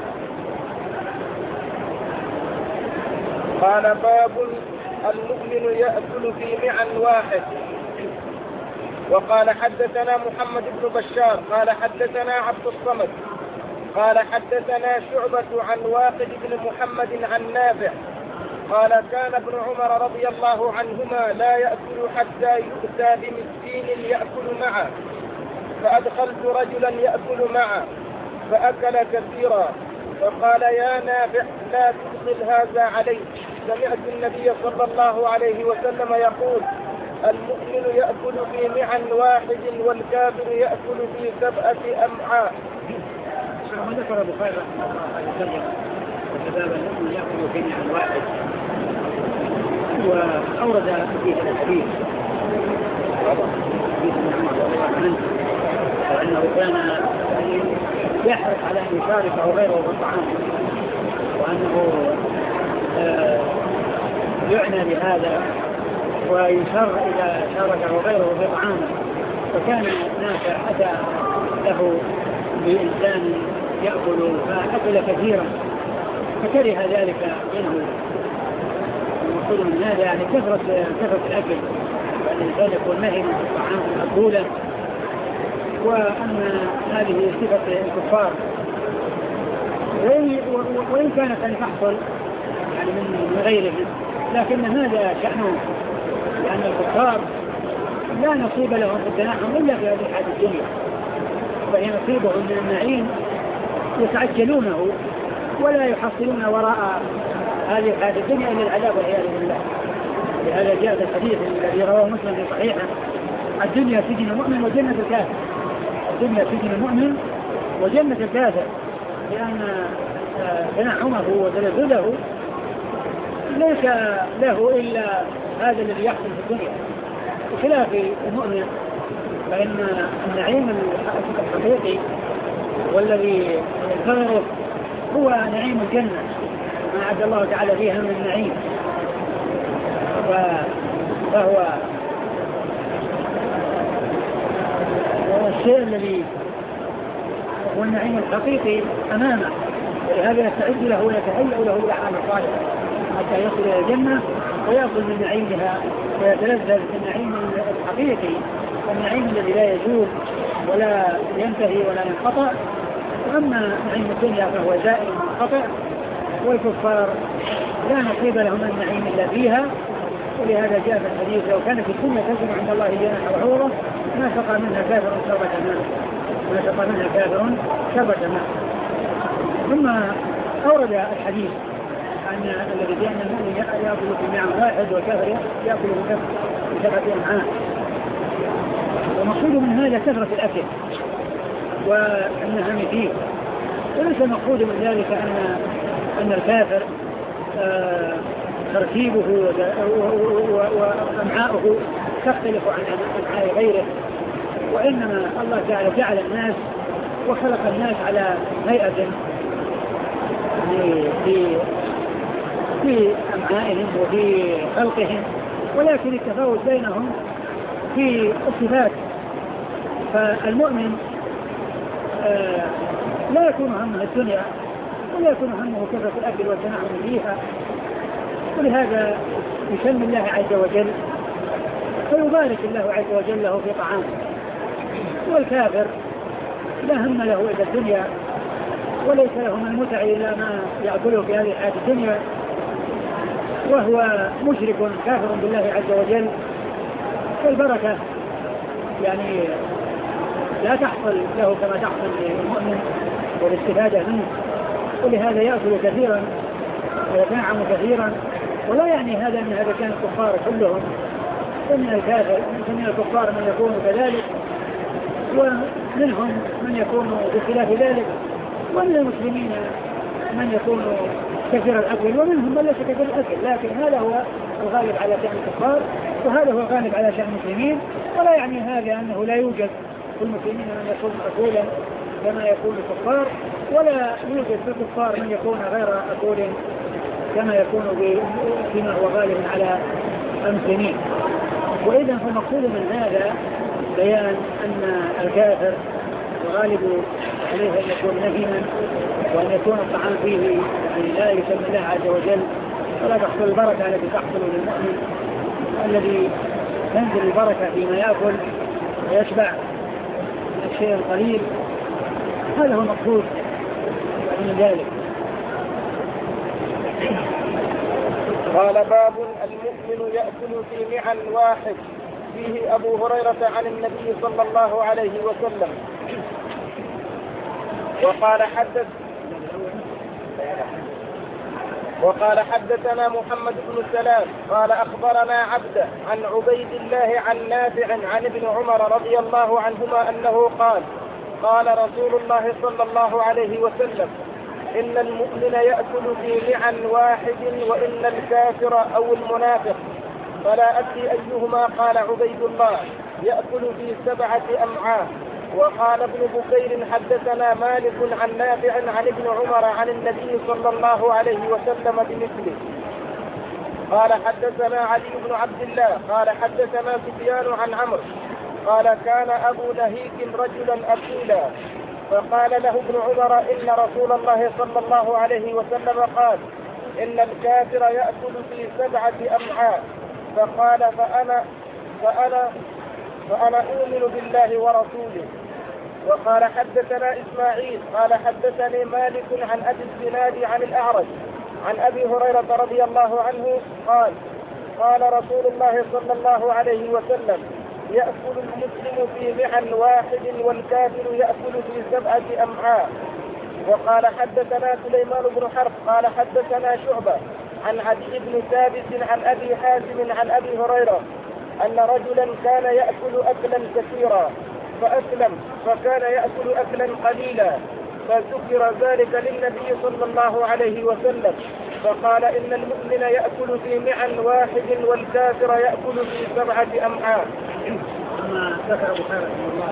قال باب المؤمن يأكل في معا واحد. وقال حدثنا محمد بن بشار قال حدثنا عبد الصمد قال حدثنا شعبة عن واقد بن محمد عن نافع قال كان ابن عمر رضي الله عنهما لا يأكل حتى يؤتى بمسكين يأكل معه، فأدخلت رجلا يأكل معه فأكل كثيرا، فقال يا نافع لا تدخل هذا عليه. سمعت النبي صلى الله عليه وسلم يقول المؤمن يأكل في معا واحد والكافر يأكل في سبعة أمعاء. ثم ذكر البخاري رحمه الله عليه وسلم وكذلك المؤمن يأكل في معا واحد، وأورد فيه الحديث حديث ابن عمر رضي الله عنه وأنه كان يحرص على أن يشاركه غيره في الطعام، وأنه يعنى بهذا ويشر إذا شاركه غيره في طعامه. فكان نافع أتى له بإنسان يأكل فأكل كثيرا فكره ذلك منه. المقصود من هذا يعني كثرة كثرة الأكل، وأن الإنسان يكون مهما في الطعام مقبولا، وأن هذه صفة الكفار وإن كانت أن تحصل يعني من غيرهم، لكن هذا شأنهم، لأن الكفار لا نصيب لهم في التنعم إلا في هذه الحياة الدنيا، وهي نصيبهم من النعيم يتعجلونه ولا يحصلون وراء هذه الحياة الدنيا إلا العذاب والعياذ بالله. لهذا جاء في الحديث الذي رواه مسلم في صحيحه الدنيا سجن المؤمن وجنة الكافر. الدنيا سجن المؤمن وجنة الكافر، لأن تنعمه وتلذذه ليس له إلا هذا الذي يحصل في الدنيا، بخلاف المؤمن فإن النعيم الحقيقي والذي ينتظره هو نعيم الجنة، ما أعد الله تعالى فيها من النعيم، فهو الشيء الذي هو النعيم الحقيقي أمامه، ولهذا يستعد له ويتهيأ له بالأعمال الصالحة حتى يصل إلى الجنة ويأخذ من نعيمها ويتلذذ بالنعيم الحقيقي، النعيم الذي لا يزول ولا ينتهي ولا ينقطع. وأما نعيم الدنيا فهو زائل منقطع، والكفار لا نصيب لهم من النعيم إلا فيها. ولهذا جاء في الحديث لو كانت الدنيا تزن عند الله جناح بعوضة ما سقى منها كافر شربة ماء، ما سقى منها كافر شربة ماء. ثم أورد الحديث أن الذي بأن المؤمن يأكل في ماء واحد والكافر يأكل في سبعة أمعاء. ومقصود من هذا كثرة الأكل والنهم فيه، وليس المقصود من ذلك أن أن الكافر آه ترتيبه وأمعاؤه تختلف عن أمعاء غيره، وإنما الله تعالى جعل الناس وخلق الناس على هيئة في في أمعائهم وفي خلقهم، ولكن التفاوت بينهم في الصفات. فالمؤمن آه لا يكون همه الدنيا ولا يكون همه كثرة الأكل والتنعم فيها، ولهذا يسمي الله عز وجل فيبارك الله عز وجل له في طعامه. والكافر لا هم له إلا الدنيا وليس له من المتع إلا ما يأكله في هذه الحياة الدنيا، وهو مشرك كافر بالله عز وجل. والبركة يعني لا تحصل له كما تحصل للمؤمن والاستفادة منه، ولهذا يأكل كثيرا ويتنعم كثيرا. ولا يعني هذا أن هذا كان الكفار كلهم، ومن الكافر من الكفار من يكون كذلك، ومنهم من يكون بخلاف ذلك، ومن المسلمين من يكون كثير الأكل، ومنهم من ليس كثير الأكل، لكن هذا هو الغالب على شأن الكفار وهذا هو الغالب على شأن المسلمين. ولا يعني هذا أنه لا يوجد في المسلمين من يكون أكولا كما يكون الكفار، ولا يوجد في الكفار من يكون غير أكول كما يكون فيما هو غالب على المسلمين. وإذا فالمقصود من هذا بيان أن الكافر وغالب عليه أن يكون نهيما وأن يكون الطعام فيه يعني لا يسمى الله عز وجل، ولا تحصل البركة التي تحصل للمؤمن الذي تنزل البركة فيما يأكل ويشبع من الشيء القليل. هذا هو المقصود من ذلك. قال باب المؤمن يأكل في معا واحد. فيه أبو هريرة عن النبي صلى الله عليه وسلم وقال حدث وقال حدثنا محمد بن سلام قال أخبرنا عبده عن عبيد الله عن نافع عن ابن عمر رضي الله عنهما أنه قال قال رسول الله صلى الله عليه وسلم إن المؤمن يأكل في معا واحد وإن الكافر أو المنافق فلا أدري أيهما قال عبيد الله يأكل في سبعة أمعاء. وقال ابن بكير حدثنا مالك عن نافع عن ابن عمر عن النبي صلى الله عليه وسلم بمثله. قال حدثنا علي بن عبد الله قال حدثنا سفيان عن عمرو قال كان أبو نهيك رجلا أكيلا فقال له ابن عمر إن رسول الله صلى الله عليه وسلم قال إن الكافر يأكل في سبعة أمعاء. فقال فأنا فأنا فأنا أؤمن بالله ورسوله. وقال حدثنا إسماعيل قال حدثني مالك عن أبي الزناد عن الأعرج عن أبي هريرة رضي الله عنه قال قال رسول الله صلى الله عليه وسلم يأكل المسلم في معا واحد والكافر يأكل في سبعة أمعاء. وقال حدثنا سليمان بن حرب قال حدثنا شعبة عن عدي بن ثابت عن أبي حازم عن أبي هريرة أن رجلا كان يأكل أكلا كثيرا فأسلم فكان يأكل أكلا قليلا فذكر ذلك للنبي صلى الله عليه وسلم فقال إن المؤمن يأكل في معا واحد والكافر يأكل في سبعة أمعاء. كما ذكر البخاري رحمه الله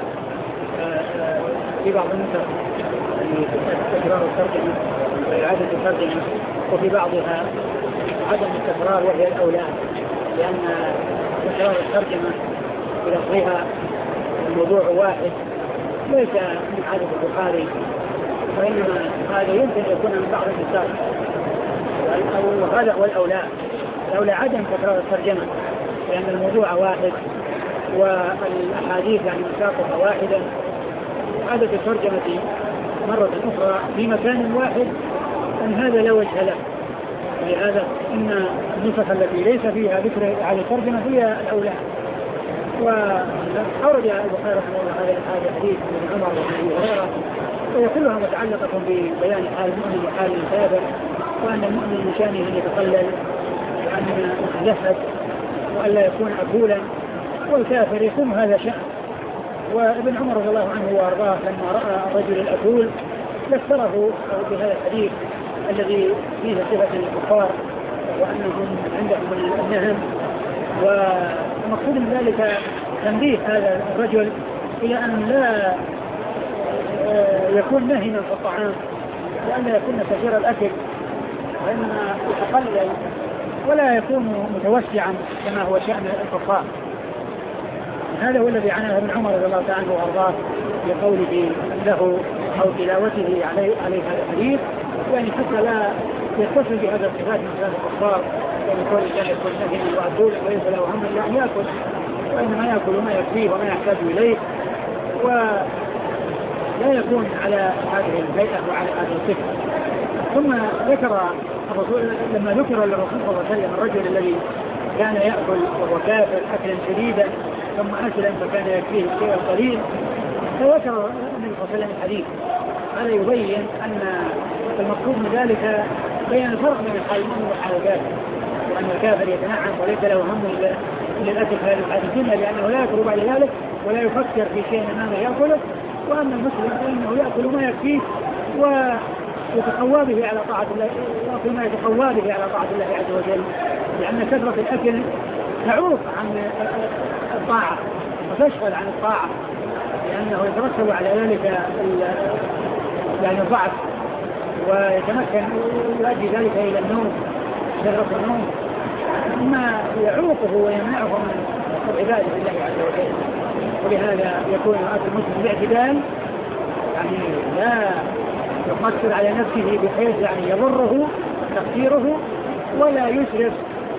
في بعض النسخ تكرار الترجمة وإعادة الترجمة، وفي بعضها عدم التكرار وهي الأولى، لأن تكرار الترجمة بلفظها الموضوع واحد ليس من عادة البخاري، وإنما هذا يمكن أن يكون من بعض النسخ، وهذا هو الأولى. الأولى عدم تكرار الترجمة لأن الموضوع واحد والأحاديث يعني مساقها واحدة. عادة الترجمة مرة أخرى في مكان واحد أن هذا لا وجه له، ولهذا إن النسخ التي ليس فيها ذكر على الترجمة هي الأولى. وأورد البخاري رحمه الله هذا الحديث من عمر وعن أبي هريرة، وهي كلها متعلقة ببيان حال المؤمن وحال الكافر، وأن المؤمن من شأنه أن يتقلل وأن يتزهد وأن لا يكون عقولا، والكافر يكون هذا شأن. وابن عمر رضي الله عنه وارضاه لما راى الرجل الاكول ذكره بهذا الحديث الذي فيه صفه الكفار وانهم عندهم النهم، ومقصود من ذلك تنبيه هذا الرجل الى ان لا يكون نهما في الطعام، وان لا يكون كثير الاكل، وانما يتقلل ولا يكون متوسعا كما هو شأن الكفار. هذا هو الذي عناه ابن عمر رضي الله عنه وارضاه بقوله له او تلاوته عليه عليه هذا الحديث، يعني حتى لا يتصل بهذا الصفات من صفات الكفار، يعني كل شيء يكون نهما وعدول وليس له هم الا ان ياكل، وانما ياكل ما يكفيه وما يحتاج اليه، ولا يكون على هذه الهيئه وعلى هذه الصفه. ثم ذكر الرسول لما ذكر للرسول صلى الله عليه وسلم الرجل الذي كان ياكل وهو كافر اكلا شديدا ثم أسلم فكان يكفيه الشيء القليل، فذكر النبي صلى الله عليه وسلم الحديث. هذا يبين أن المقصود من ذلك بين الفرق بين حال المؤمن وحال الكافر، وأن الكافر يتنعم وليس له هم إلا الأكل في هذه الدنيا لأنه لا يأكل بعد ذلك ولا يفكر في شيء أمامه يأكله، وأما المسلم فإنه يأكل ما يكفيه ويتقوى به على طاعة الله، ويأكل ما يتقوى به على طاعة الله عز وجل، لأن كثرة الأكل تعوق عن الطاعة وتشغل عن الطاعة، لأنه يترتب على ذلك يعني الضعف، ويتمكن يؤدي ذلك إلى النوم كثرة النوم، ما يعوقه ويمنعه من العبادة لله عز وجل. ولهذا يكون أكل المسلم باعتدال، يعني لا يقصر على نفسه بحيث يعني يضره تقصيره، ولا يسرف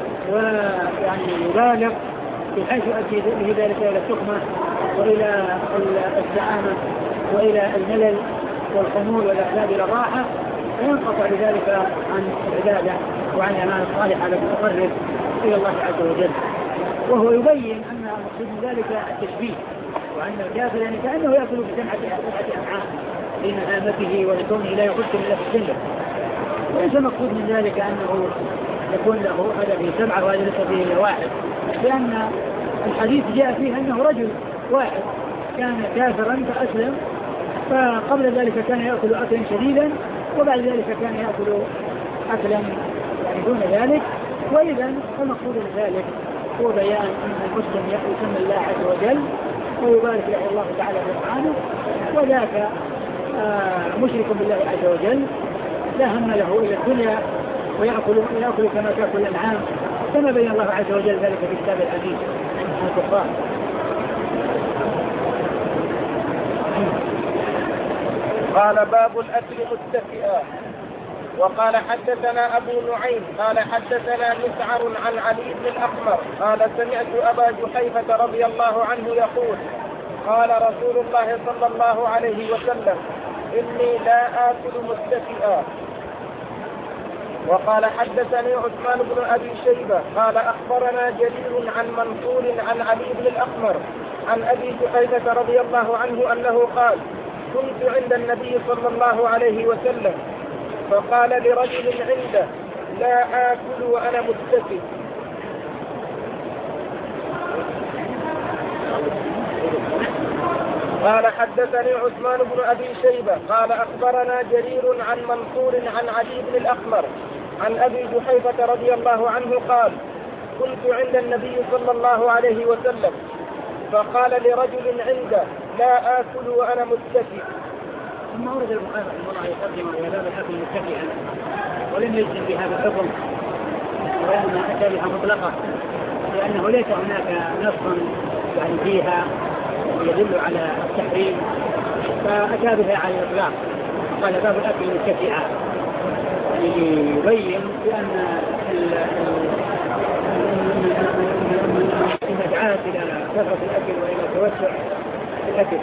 ويعني يبالغ بحيث يؤدي به ذلك إلى السخمة وإلى الزعامة وإلى الملل والخمول والإحلال إلى الراحة، وينقطع بذلك عن العبادة وعن الأعمال الصالحة التي تقرب إلى الله عز وجل. وهو يبين أن المقصود من ذلك التشبيه، وأن الكافر يعني كأنه يأكل بسبعة أمعاء لنهامته ولكونه لا يخش إلا في السنة، وليس المقصود من ذلك أنه يكون له هذا سبعة وهذا ليس فيه واحد، لأن الحديث جاء فيه أنه رجل واحد كان كافرا فأسلم، فقبل ذلك كان يأكل أكلا شديدا، وبعد ذلك كان يأكل أكلا يعني دون ذلك. وإذا المقصود من ذلك هو بيان أن المسلم يسمى الله عز وجل ويبارك له الله تعالى سبحانه، وذاك آه مشرك بالله عز وجل لا هم له إلا الدنيا ويأكل يأكل كما تأكل الأنعام، كما بين الله عز وجل ذلك في كتاب الحديث عن الكفار. قال باب الأكل متكئا. وقال حدثنا أبو نعيم قال حدثنا مسعر عن علي بن الأحمر قال سمعت أبا جحيفة رضي الله عنه يقول قال رسول الله صلى الله عليه وسلم إني لا آكل متكئا. وقال حدثني عثمان بن أبي شيبة قال أخبرنا جرير عن منصور عن علي بن الأحمر عن أبي جحيفة رضي الله عنه أنه قال كنت عند النبي صلى الله عليه وسلم فقال لرجل عنده لا آكل وأنا متكئ. قال حدثني عثمان بن أبي شيبة قال أخبرنا جرير عن منصور عن علي بن الأحمر عن أبي جحيفة رضي الله عنه قال كنت عند النبي صلى الله عليه وسلم فقال لرجل عنده لا آكل وأنا متكئ. ثم ورد البخاري رحمه الله يقدم آداب الأكل متكئا ولم يجزم بهذا الحكم وإنما أتى بها مطلقة لأنه ليس هناك نص يعني فيها يدل على التحريم فأتى بها على الإطلاق قال باب الأكل متكئا يبين بأن المدعاة إلى كثرة الأكل وإلى توسع الأكل.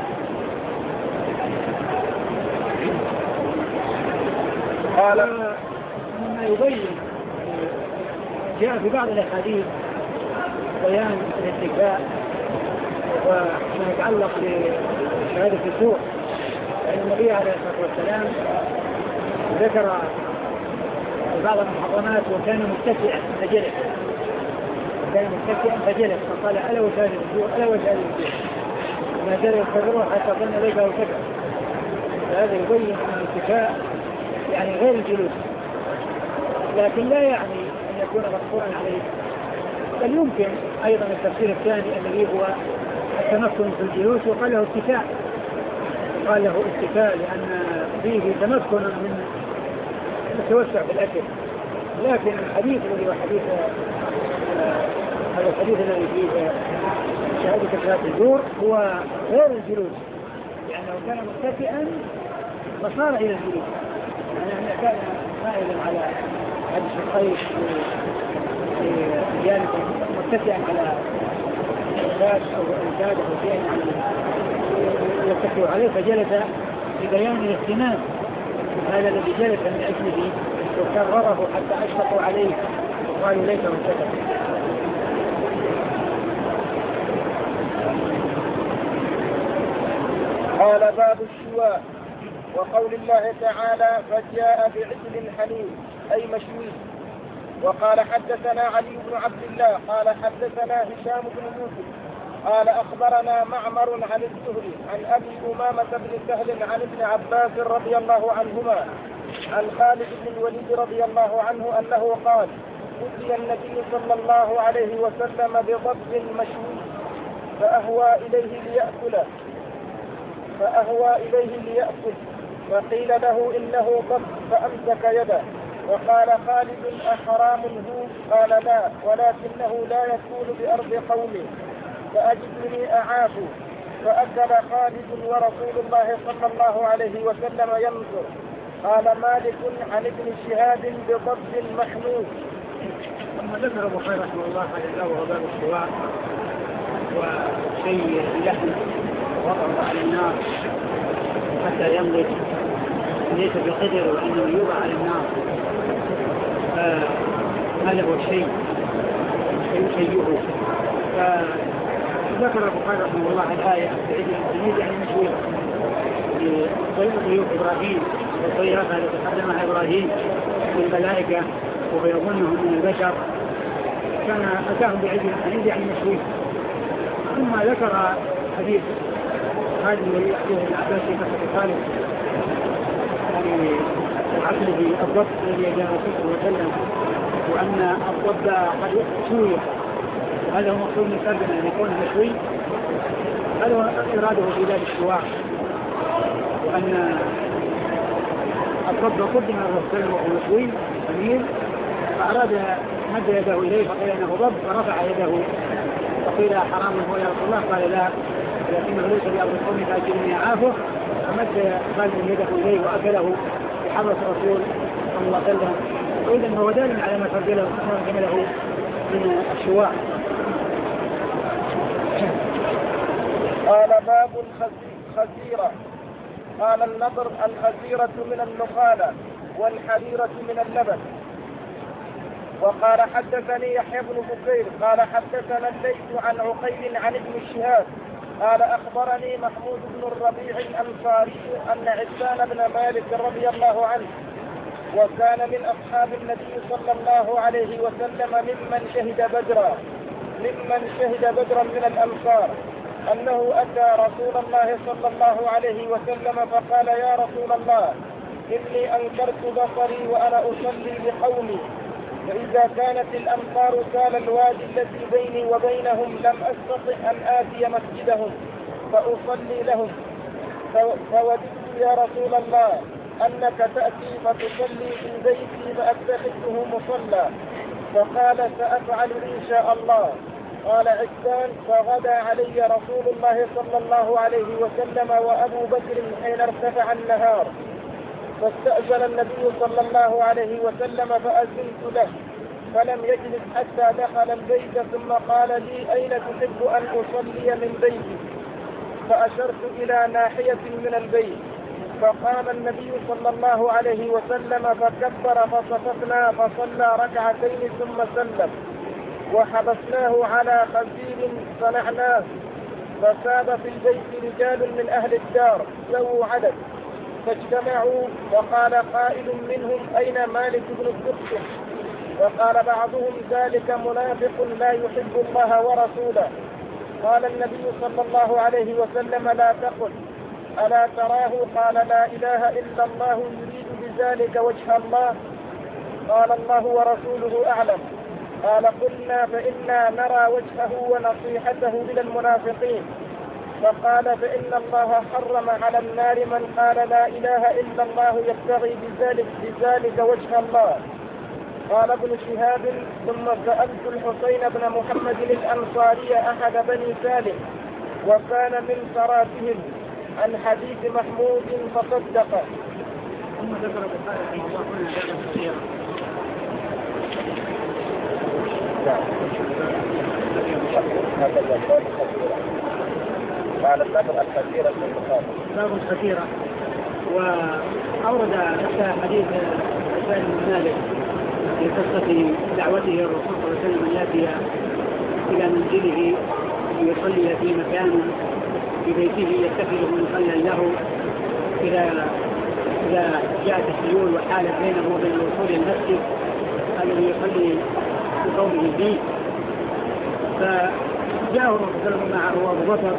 قال مما يبين جاء في بعض الأحاديث بيان الاتكاء وما يتعلق بشهادة الزور فإن النبي عليه الصلاة والسلام ذكر بعض المحرمات وكان متكئا فجلس كان متكئا فجلس فقال ألا وشهادة الزور ألا وشهادة الزور ما زال يستمر حتى ظن ليس وكذا. فهذا يبين أن الاتكاء يعني غير الجلوس لكن لا يعني أن يكون مقصورا عليه بل يمكن أيضا التفسير الثاني الذي هو التمكن في الجلوس وقال له اتكاء قال له اتكاء لأن فيه تمكن من التوسع في الأكل. لكن الحديث الذي هو حديث هذا الحديث الذي فيه شهادة صلاة الزور هو غير الجلوس لأنه كان متكئا فصار إلى الجلوس يعني كان مائلا على حدث الخيش بجانب متكئا على الإنساد أو الإنساد أو شيء يتكئ عليه فجلس لبيان الاهتمام هذا الذي جلس من أجله وكرره حتى أشفقوا عليه وقالوا ليس متكئا. قال باب الشواء وقول الله تعالى فجاء بعجل حنين أي مشوي. وقال حدثنا علي بن عبد الله قال حدثنا هشام بن يوسف قال أخبرنا معمر عن الزهري عن أبي أمامة بن سهل عن ابن عباس رضي الله عنهما عن خالد بن الوليد رضي الله عنه أنه قال أتي النبي صلى الله عليه وسلم بضب مشوي فأهوى إليه ليأكله فأهوى إليه ليأكل فقيل له إنه ضب فأمسك يده وقال خالد أحرام هو؟ قال لا ولكنه لا يكون بأرض قومه فأجدني أعاف. فأكل خالد ورسول الله صلى الله عليه وسلم ينظر. قال مالك عن ابن شهاب بضب محمود. ثم ذكر ابو خير رحمه الله على باب الشواء وشيء اللحم وضعه على النار حتى ينضج ليس بقدر وانه يوضع على النار فهذا هو الشيء يشيئه. فذكر ابو خير رحمه الله الآية بعيد التلميذ يعني مشهور بطريقة ضيوف إبراهيم والطريقة التي قدمها إبراهيم للملائكة ويظنهم من البشر كان أتاهم بعيد التلميذ يعني مشهور. ثم ذكر حديث هذا الذي يحدث العباس في قصة خالد يعني وعقله الضبط الذي جاء رسول الله صلى الله عليه وسلم وأن الضبط قد شوي وهذا هو مقصود من ترجمة أن يكون مشوي هذا هو إراده في باب الشواء وأن الضبط قدم الرسول صلى الله عليه وسلم وهو مشوي أمير فأراد مد يده إليه فقال إنه ضب فرفع يده فقيل حرام هو يا رسول الله قال لا لكنه ليس بأرض القوم فأجلني أعافه فمد خالد يده إليه وأكله بحضرة الرسول صلى الله عليه وسلم. وإذن هو دال على ما ترجله له من الشواء. قال باب الخزيرة. قال النضر الخزيرة من النخالة والحريرة من اللبن. وقال حدثني يحيى بن بكير قال حدثنا الليث عن عقيل عن ابن شهاب قال أخبرني محمود بن الربيع الأنصاري أن عثمان بن مالك رضي الله عنه وكان من أصحاب النبي صلى الله عليه وسلم ممن شهد بدرا ممن شهد بدرا من الأنصار أنه أتى رسول الله صلى الله عليه وسلم فقال يا رسول الله إني أنكرت بصري وأنا أصلي لقومي فإذا كانت الأمطار سال الوادي الذي بيني وبينهم لم أستطع أن آتي مسجدهم فأصلي لهم، فوددت يا رسول الله أنك تأتي فتصلي في بيتي فأتخذه مصلى. فقال سأفعل إن شاء الله. قال عثمان فغدا علي رسول الله صلى الله عليه وسلم وأبو بكر حين ارتفع النهار، فاستأذن النبي صلى الله عليه وسلم فأذنت له فلم يجلس حتى دخل البيت، ثم قال لي أين تحب أن أصلي من بيتي؟ فأشرت إلى ناحية من البيت، فقام النبي صلى الله عليه وسلم فكبر فصففنا فصلى ركعتين ثم سلم، وحبسناه على خزيل صنعناه، فساب في البيت رجال من أهل الدار ذو عدد فاجتمعوا، فقال قائل منهم أين مالك بن الدخشق؟ وقال بعضهم ذلك منافق لا يحب الله ورسوله. قال النبي صلى الله عليه وسلم لا تقل ألا تراه قال لا إله إلا الله يريد بذلك وجه الله؟ قال الله ورسوله أعلم. قال قلنا فإنا نرى وجهه ونصيحته إلى المنافقين. فقال فإن الله حرم على النار من قال لا إله إلا الله يبتغي بذلك, بذلك وجه الله. قال ابن شهاب ثم سألت الحسين بن محمد الأنصاري أحد بني سالم وكان من صراتهم عن حديث محمود فصدق. ثم ذكر البخاري رحمه الله هنا بابا كثيرا. قال الباب الكثيرة من البخاري باب كثيرة، وأورد حتى حديث عثمان بن مالك في قصة دعوته الرسول صلى الله عليه وسلم يأتي إلى منزله ليصلي في مكان في بيته يتخذه مصلى له إذا إذا جاءت السيول وحالت بينه وبين الوصول المسجد الذي يصلي بقومه فيه. فجاءه الرسول صلى الله عليه وسلم معه أبو بكر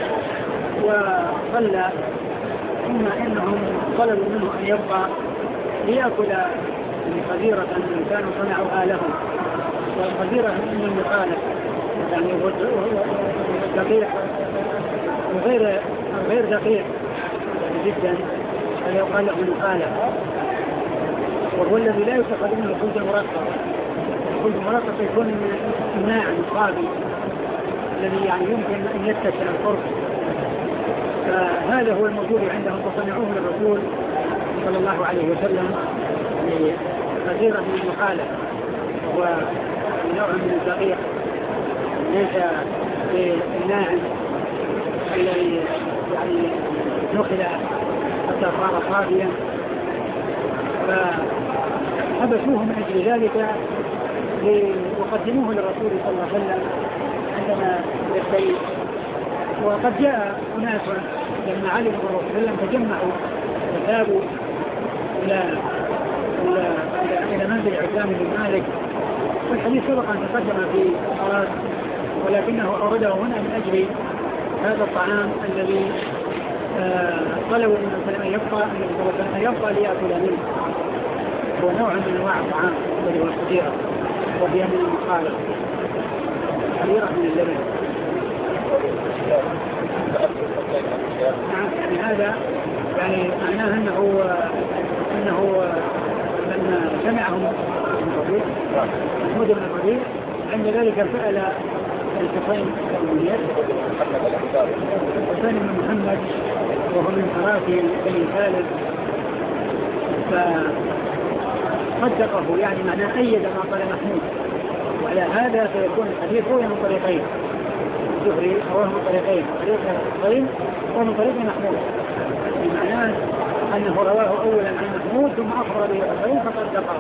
وصلى، ثم إنهم طلبوا منه أن يبقى ليأكل خزيرة كانوا صنعوها لهم، والخزيرة من المخالف يعني دقيق وغير غير دقيق جدا، فيقال له المخالف، وهو الذي لا يتخذ منه الخبز المرقق. الخبز المرقق يكون ناعم صافي الذي يعني يمكن أن يتسع القرص، فهذا هو الموجود عندهم فصنعوه للرسول صلى الله عليه وسلم خزيرة من المخالف، وهو نوع من الدقيق ليس بالناعم الذي يعني نخل حتى صار صافيا. فحبسوه من أجل ذلك وقدموه للرسول صلى الله عليه وسلم عندما يستيقظ. وقد جاء أناس لما علموا الرسول صلى الله عليه وسلم تجمعوا وذهبوا إلى إلى إلى منزل عثمان بن مالك، والحديث سبق أن تقدم في الصلاة، ولكنه أورده هنا من أجل هذا الطعام الذي طلبوا من النبي يبقى أن يبقى ليأكل منه. هو نوع من أنواع الطعام الذي هو الخزيرة، وهي من المخالف خزيرة من اللبن. يعني هذا يعني معناه أنه أنه لما سمعهم محمود بن الربيع عند ذلك سأل الحسين بن حسين بن محمد وهو من حراسي بني سالم، فصدقه يعني معناه أيد ما قال محمود. وعلى هذا سيكون الحديث هو من طريقين، الزهري رواه من طريقين، طريق الحسين ومن طريق محمود، بمعنى أنه رواه أولا عن محمود ثم أخبر به الحسين فصدقه.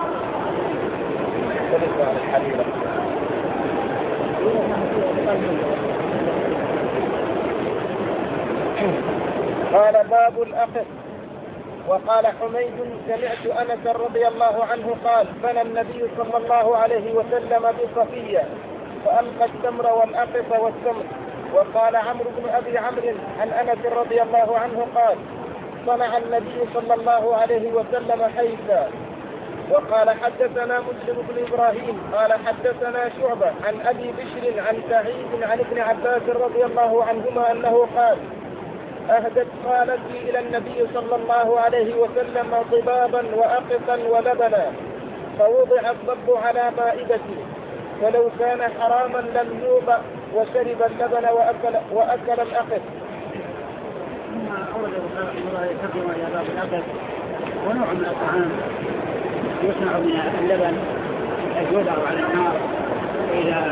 قال باب الأخذ. وقال حميد سمعت أنس رضي الله عنه قال بنى النبي صلى الله عليه وسلم بصفية فألقى التمر والأقف والتمر. وقال عمرو بن أبي عمرو عن أنس رضي الله عنه قال صنع النبي صلى الله عليه وسلم حيثا وقال حدثنا مسلم بن إبراهيم قال حدثنا شعبة عن أبي بشر عن سعيد عن ابن عباس رضي الله عنهما أنه قال أهدت خالتي إلى النبي صلى الله عليه وسلم ضبابا وأقطا ولبنا فوضع الضب على مائدتي فلو كان حراما لم يوضع وشرب اللبن وأكل, وأكل الأقط. ثم أورد البخاري رحمه الله يتقدم إلى باب الأقط ونوع من الطعام يصنع من اللبن يوضع على النار إلى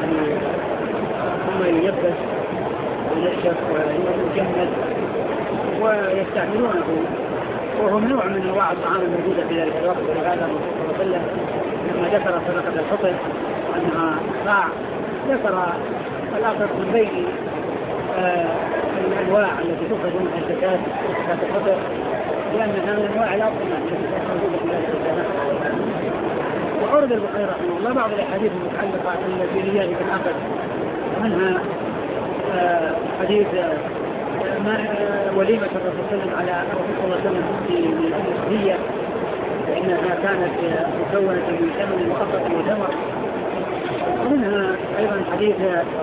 ثم ييبس وينشف ويجمد ويستعملونه وهو نوع من انواع الطعام الموجوده في ذلك الوقت. ولهذا الرسول صلى الله عليه وسلم لما ذكر صدقه الفطر وانها صاع ذكر الاقط من بين آه الانواع التي تخرج منها الزكاه زكاه الفطر لانها من انواع الاطعمه التي موجوده في ذلك الزمان. وأورد البخاري رحمه الله بعض الاحاديث المتعلقه بالرياض بالاقط منها آه حديث آه وليمة الرسول صلى الله عليه وسلم على الرسول صلى الله عليه وسلم في الأسرية فإنها كانت مكونة من ثمن مؤقت وثمر. ومنها أيضا حديث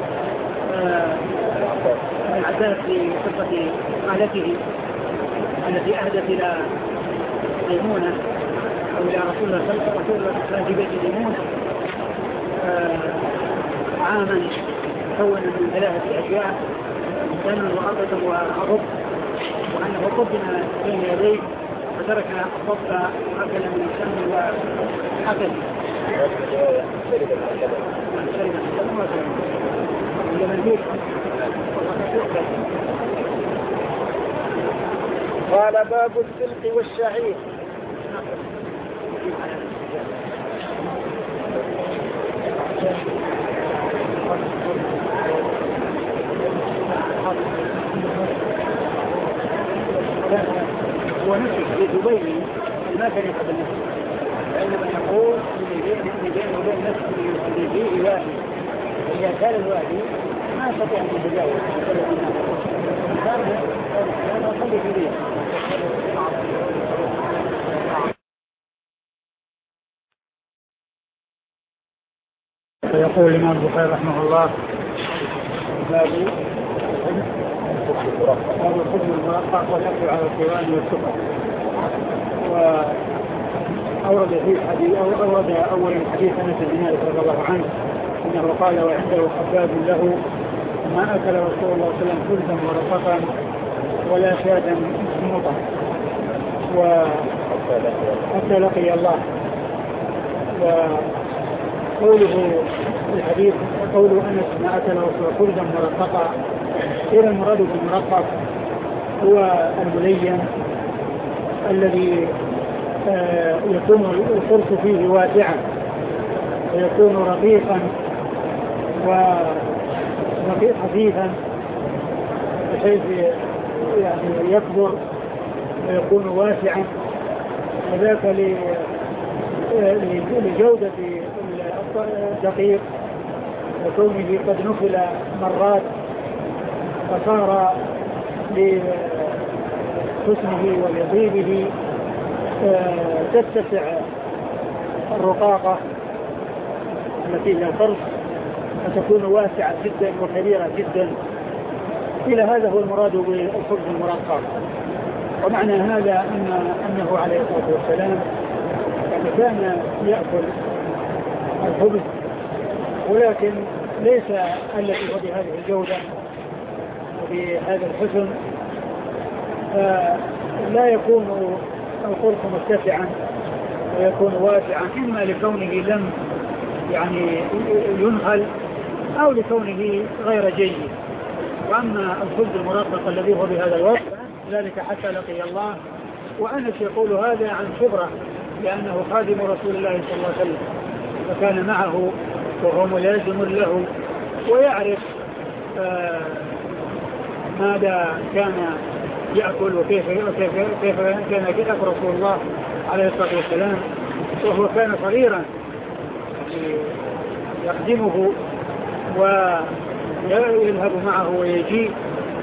ابن عباس في قصة خالته التي أهدت إلى ميمونة أو إلى رسول الله صلى الله عليه وسلم في بيت ميمونة عاما مكونا من ثلاثة أشياء ثمن وأقط وأرب وأنه قدم بين يديه فترك الضبط وأكل من السمن وأكل قال باب السلق والشعير. هو نفسه في دبي ما كان يقبل نفسه لأنما يقول من بين وبين نفسه اللي فيه واحد إذا كان الواحد ما يستطيع أن يتجاوز هذا صلي في بيت. فيقول الإمام البخاري رحمه الله باب باب الحكم المرقق والأكل على القوان والسكر. وأورد في حديث أورد أول حديث أنس بن مالك رضي الله عنه أنه قال وعنده خباز له ما أكل رسول الله صلى الله عليه وسلم خبزا مرققا ولا شاة مسموطا وحتى لقي الله. وقوله الحديث قول أنس ما أكل رسول الله خبزا مرققا إلى المراد بالمرقق هو الملين الذي آه يكون القرص فيه واسعا ويكون رقيقا ورقيق خفيفا بحيث يعني يكبر ويكون واسعا وذاك لجودة الدقيق وكونه قد نفل مرات فصار لحسنه ولطيبه تتسع الرقاقة التي لا فرق فتكون واسعة جدا وكبيرة جدا. إلى هذا هو المراد بالخبز المرقق. ومعنى هذا أن أنه عليه الصلاة والسلام يعني كان يأكل الخبز ولكن ليس الذي هو بهذه الجودة وبهذا الحسن فلا يكون القرص متسعا ويكون واسعا إما لكونه لم يعني ينخل أو لكونه غير جيد. وأما الخبز المرقق الذي هو بهذا الوقت ذلك حتى لقي الله. وأنس يقول هذا عن خبرة لأنه خادم رسول الله صلى الله عليه وسلم فكان معه وهو ملازم له ويعرف آه ماذا كان يأكل وكيف كيف كيف كان يأكل رسول الله عليه الصلاة والسلام وهو كان صغيرا يخدمه ويذهب معه ويجيء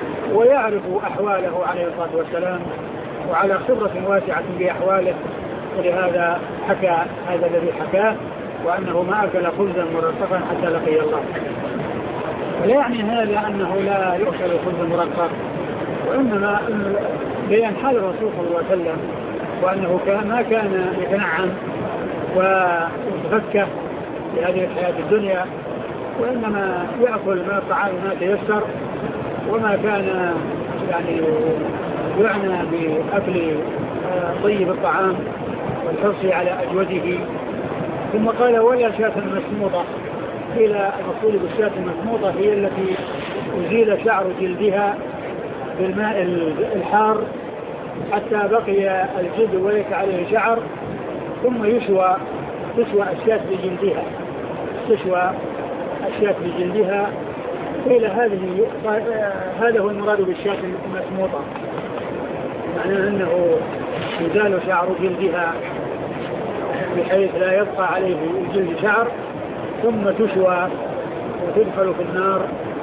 ويعرف أحواله عليه الصلاة والسلام وعلى خبرة واسعة بأحواله ولهذا حكى هذا الذي حكاه، وأنه ما أكل خبزا مرققا حتى لقي الله. ولا يعني هذا أنه لا يؤكل الخبز المرقق، وإنما بيان حال الرسول صلى الله عليه وسلم، وأنه ما كان يتنعم ويتفكه في هذه الحياة الدنيا، وإنما يأكل من الطعام ما تيسر، وما كان يعني يعنى بأكل طيب الطعام والحرص على أجوده. ثم قال: ولا شاة مسموطة. قيل المقصود بالشاة المسموطة هي التي أزيل شعر جلدها بالماء الحار حتى بقي الجلد وليس عليه شعر، ثم يشوى تشوى الشاة بجلدها تشوى الشاة بجلدها قيل هذه هذا هو المراد بالشاة المسموطة، معناه أنه يزال شعر جلدها بحيث لا يبقى عليه الجلد شعر، ثم تشوى وتدخل في النار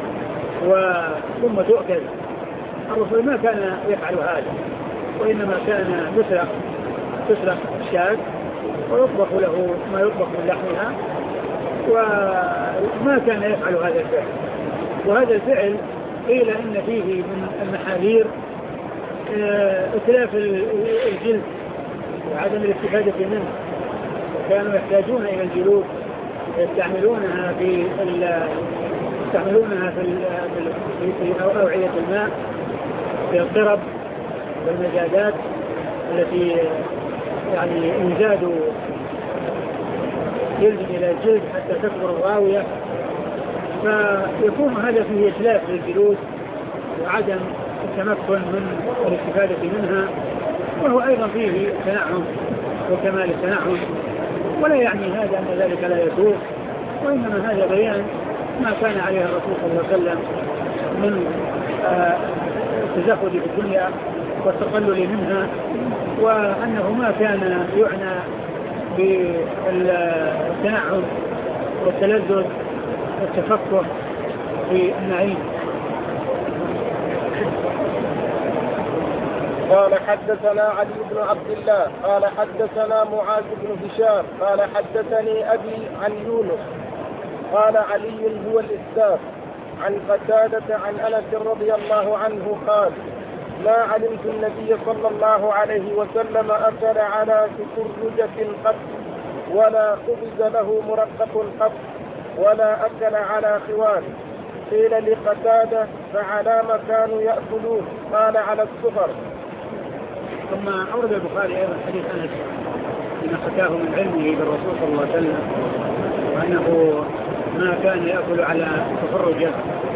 ثم تؤكل. الرسول ما كان يفعل هذا، وإنما كان يسرق تسرق الشاة ويطبخ له ما يطبخ من لحمها، وما كان يفعل هذا الفعل. وهذا الفعل قيل إن فيه من المحاذير إتلاف الجلد وعدم الاستفادة منه، وكانوا يحتاجون إلى الجلود يستعملونها في يستعملونها في في أوعية الماء، في القرب والمجادات التي يعني يزاد جلد إلى جلد حتى تكبر الراوية، فيكون هذا فيه إتلاف للجلود وعدم التمكن من الاستفادة منها، وهو أيضا فيه تنعم وكمال التنعم. ولا يعني هذا أن ذلك لا يسوء، وإنما هذا بيان ما كان عليه الرسول صلى الله عليه وسلم من التزهد في الدنيا والتقلل منها، وأنه ما كان يعنى بالتنعم والتلذذ والتفكه في النعيم. قال: حدثنا علي بن عبد الله قال حدثنا معاذ بن هشام قال حدثني أبي عن يونس قال: علي هو الإسداد عن قتادة عن أنس رضي الله عنه قال: ما علمت النبي صلى الله عليه وسلم أكل على سكرجة قط، ولا خبز له مرقق قط، ولا أكل على خوان. قيل لقتادة: فعلى ما كانوا يأكلون؟ قال: على السفر. ثم أورد البخاري أيضا حديث أنس بما حكاه من علمه بالرسول صلى الله عليه وسلم، وأنه ما كان يأكل على تفرجة،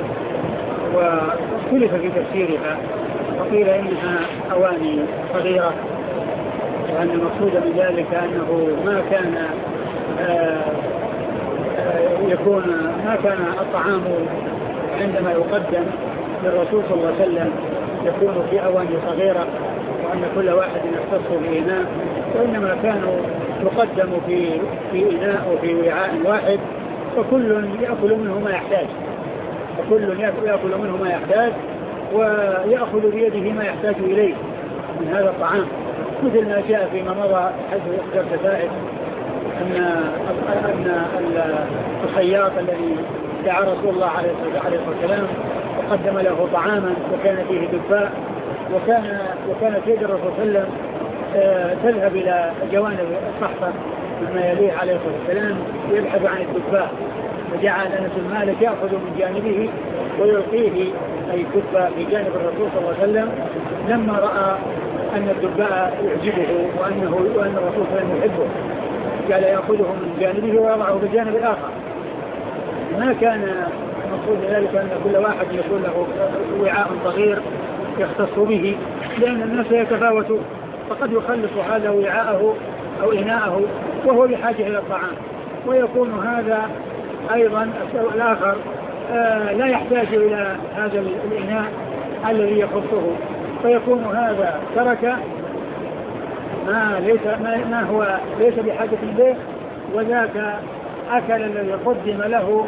واختلف في تفسيرها، وقيل إنها أواني صغيرة، وأن المقصود بذلك أنه ما كان آآ آآ يكون ما كان الطعام عندما يقدم للرسول صلى الله عليه وسلم يكون في أواني صغيرة، وأن كل واحد يختص بإناء، وإنما كانوا يقدم في في إناء وفي وعاء واحد، وكل يأكل منه ما يحتاج وكل يأكل منه ما يحتاج ويأخذ بيده ما يحتاج إليه من هذا الطعام، مثل ما جاء فيما مضى حيث يخبر الفائد أن أن الخياط الذي دعا رسول الله عليه الصلاة والسلام وقدم له طعاما وكان فيه دباء، وكان وكانت يد الرسول صلى الله عليه وسلم تذهب إلى جوانب الصحفة مما يليه عليه الصلاة والسلام يبحث عن الدباء، فجعل أنس بن مالك يأخذ من جانبه ويلقيه أي الدباء في جانب الرسول صلى الله عليه وسلم، لما رأى أن الدباء يعجبه وأنه وأن الرسول صلى الله عليه وسلم يحبه جعل يأخذه من جانبه ويضعه في الجانب الآخر. ما كان المقصود ذلك أن كل واحد يكون له وعاء صغير يختص به، لأن الناس يتفاوتوا، فقد يخلص هذا وعاءه أو إناءه وهو بحاجة إلى الطعام، ويكون هذا أيضا الآخر آه لا يحتاج إلى هذا الإناء الذي يخصه، فيكون هذا ترك ما ليس ما, ما هو ليس بحاجة إليه، وذاك أكل الذي قدم له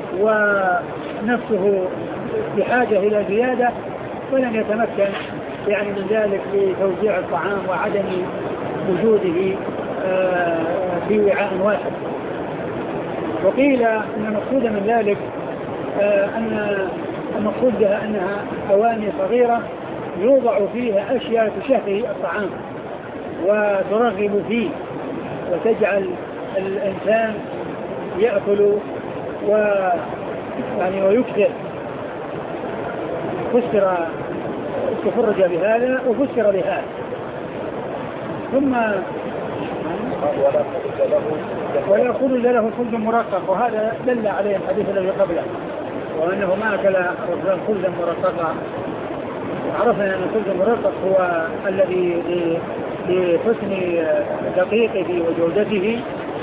ونفسه بحاجة إلى زيادة، ولن يتمكن يعني من ذلك لتوزيع الطعام وعدم وجوده في وعاء واحد. وقيل أن المقصود من ذلك أن المقصود بها أنها أواني صغيرة يوضع فيها أشياء تشهي الطعام وترغب فيه وتجعل الإنسان يأكل و يعني ويكثر. فسر تفرج بهذا وفسر بهذا. ثم ولا خلد له خلد مرقق، وهذا دل عليه الحديث الذي قبله وأنه ما أكل رجلا خلدا مرققا. عرفنا أن الخلد المرقق هو الذي لحسن دقيقه وجودته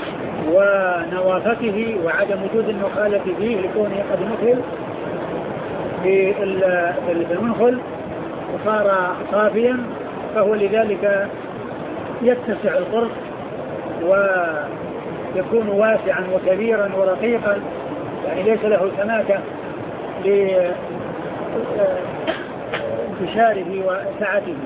ونظافته وعدم وجود النخالة فيه لكونه قد نخل في المنخل وصار صافيا، فهو لذلك يتسع القرص ويكون واسعا وكبيرا ورقيقا، يعني ليس له سماكة لانتشاره وسعته.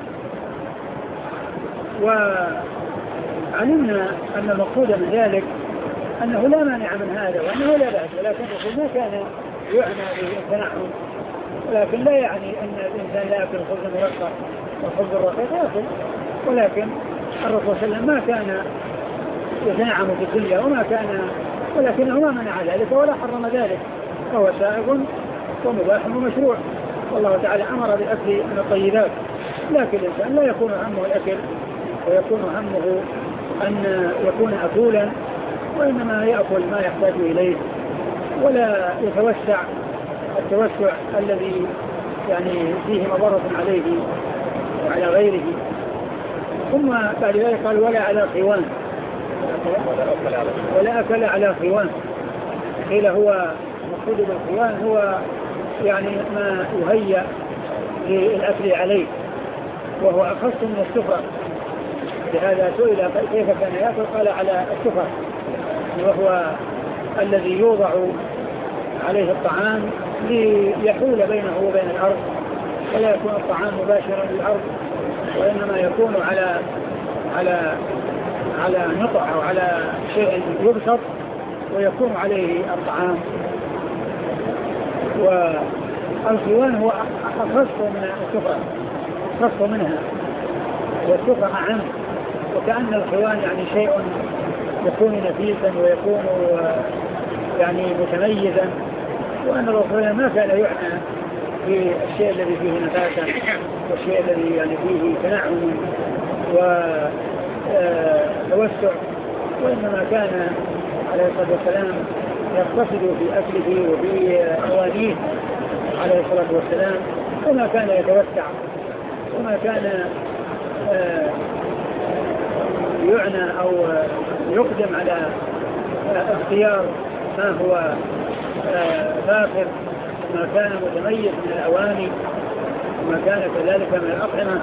وعلمنا أن المقصود من ذلك أنه لا مانع من هذا وأنه لا بأس، ولكن ما كان يعنى بالتنعم، لكن لا يعني أن الإنسان لا يأكل الخبز المرقق والخبز الرقيق يأكل، ولكن الرسول صلى الله عليه وسلم ما كان يتنعم في الدنيا وما كان، ولكنه ما منع ذلك ولا حرم ذلك، فهو سائغ ومباح ومشروع، والله تعالى أمر بالأكل من الطيبات، لكن الإنسان لا يكون همه الأكل ويكون همه أن يكون أكولا، وإنما يأكل ما يحتاج إليه ولا يتوسع التوسع الذي يعني فيه مضرة عليه وعلى غيره. ثم بعد ذلك قال ولا على خوان، ولا أكل على خوان. قيل هو مقصود بالخوان هو يعني ما يهيأ للأكل عليه، وهو أخص من السفرة. لهذا سئل كيف كان يأكل قال على السفرة، وهو الذي يوضع عليه الطعام ليحول بينه وبين الأرض، ولا يكون الطعام مباشرا للأرض، وإنما يكون على على على نطع أو على شيء يبسط ويكون عليه الطعام. والخوان هو أخص من السفرة، أخص منها، والسفرة أعم، وكأن الخوان يعني شيء يكون نفيسا ويكون يعني متميزا، وأن الرسول ما كان يعنى في الشيء الذي فيه نفاسة والشيء الذي يعني فيه تنعم وتوسع، وإنما كان عليه الصلاة والسلام يقتصد في أكله وفي أوانيه عليه الصلاة والسلام، وما كان يتوسع وما كان يعنى أو يقدم على اختيار ما هو فاخر، ما كان متميز من الأواني وما كان كذلك من الأطعمة.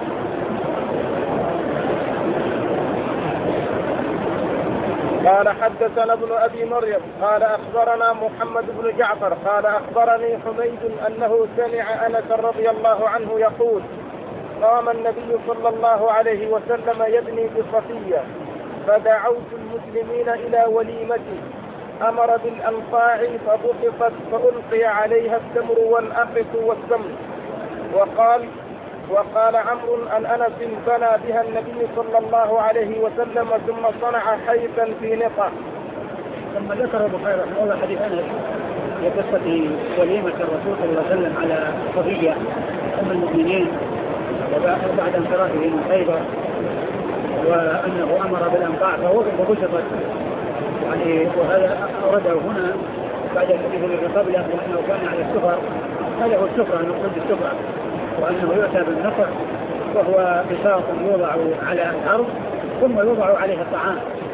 قال حدثنا ابن أبي مريم قال أخبرنا محمد بن جعفر قال أخبرني حميد أنه سمع أنس رضي الله عنه يقول قام النبي صلى الله عليه وسلم يبني بصفية فدعوت المسلمين إلى وليمته، أمر بالأنقاع فبسطت فألقي عليها التمر والأقط والسمن. وقال وقال عمرو عن أنس بنى بها النبي صلى الله عليه وسلم ثم صنع حيثا في نقع. ثم ذكر البخاري رحمه الله حديث أنس في قصة وليمة الرسول صلى الله عليه وسلم على صفية أم المؤمنين وبعد انصرافه من خيبر، وأنه أمر بالأنقاع فبسطت، يعني وهذا أورده هنا بعد الحديث الذي قبله وأنه كان على السفر. هذا هو السفرة، نقصد السفرة، وأنه يؤتى بالنقع وهو بساط يوضع على الأرض ثم يوضع عليه الطعام،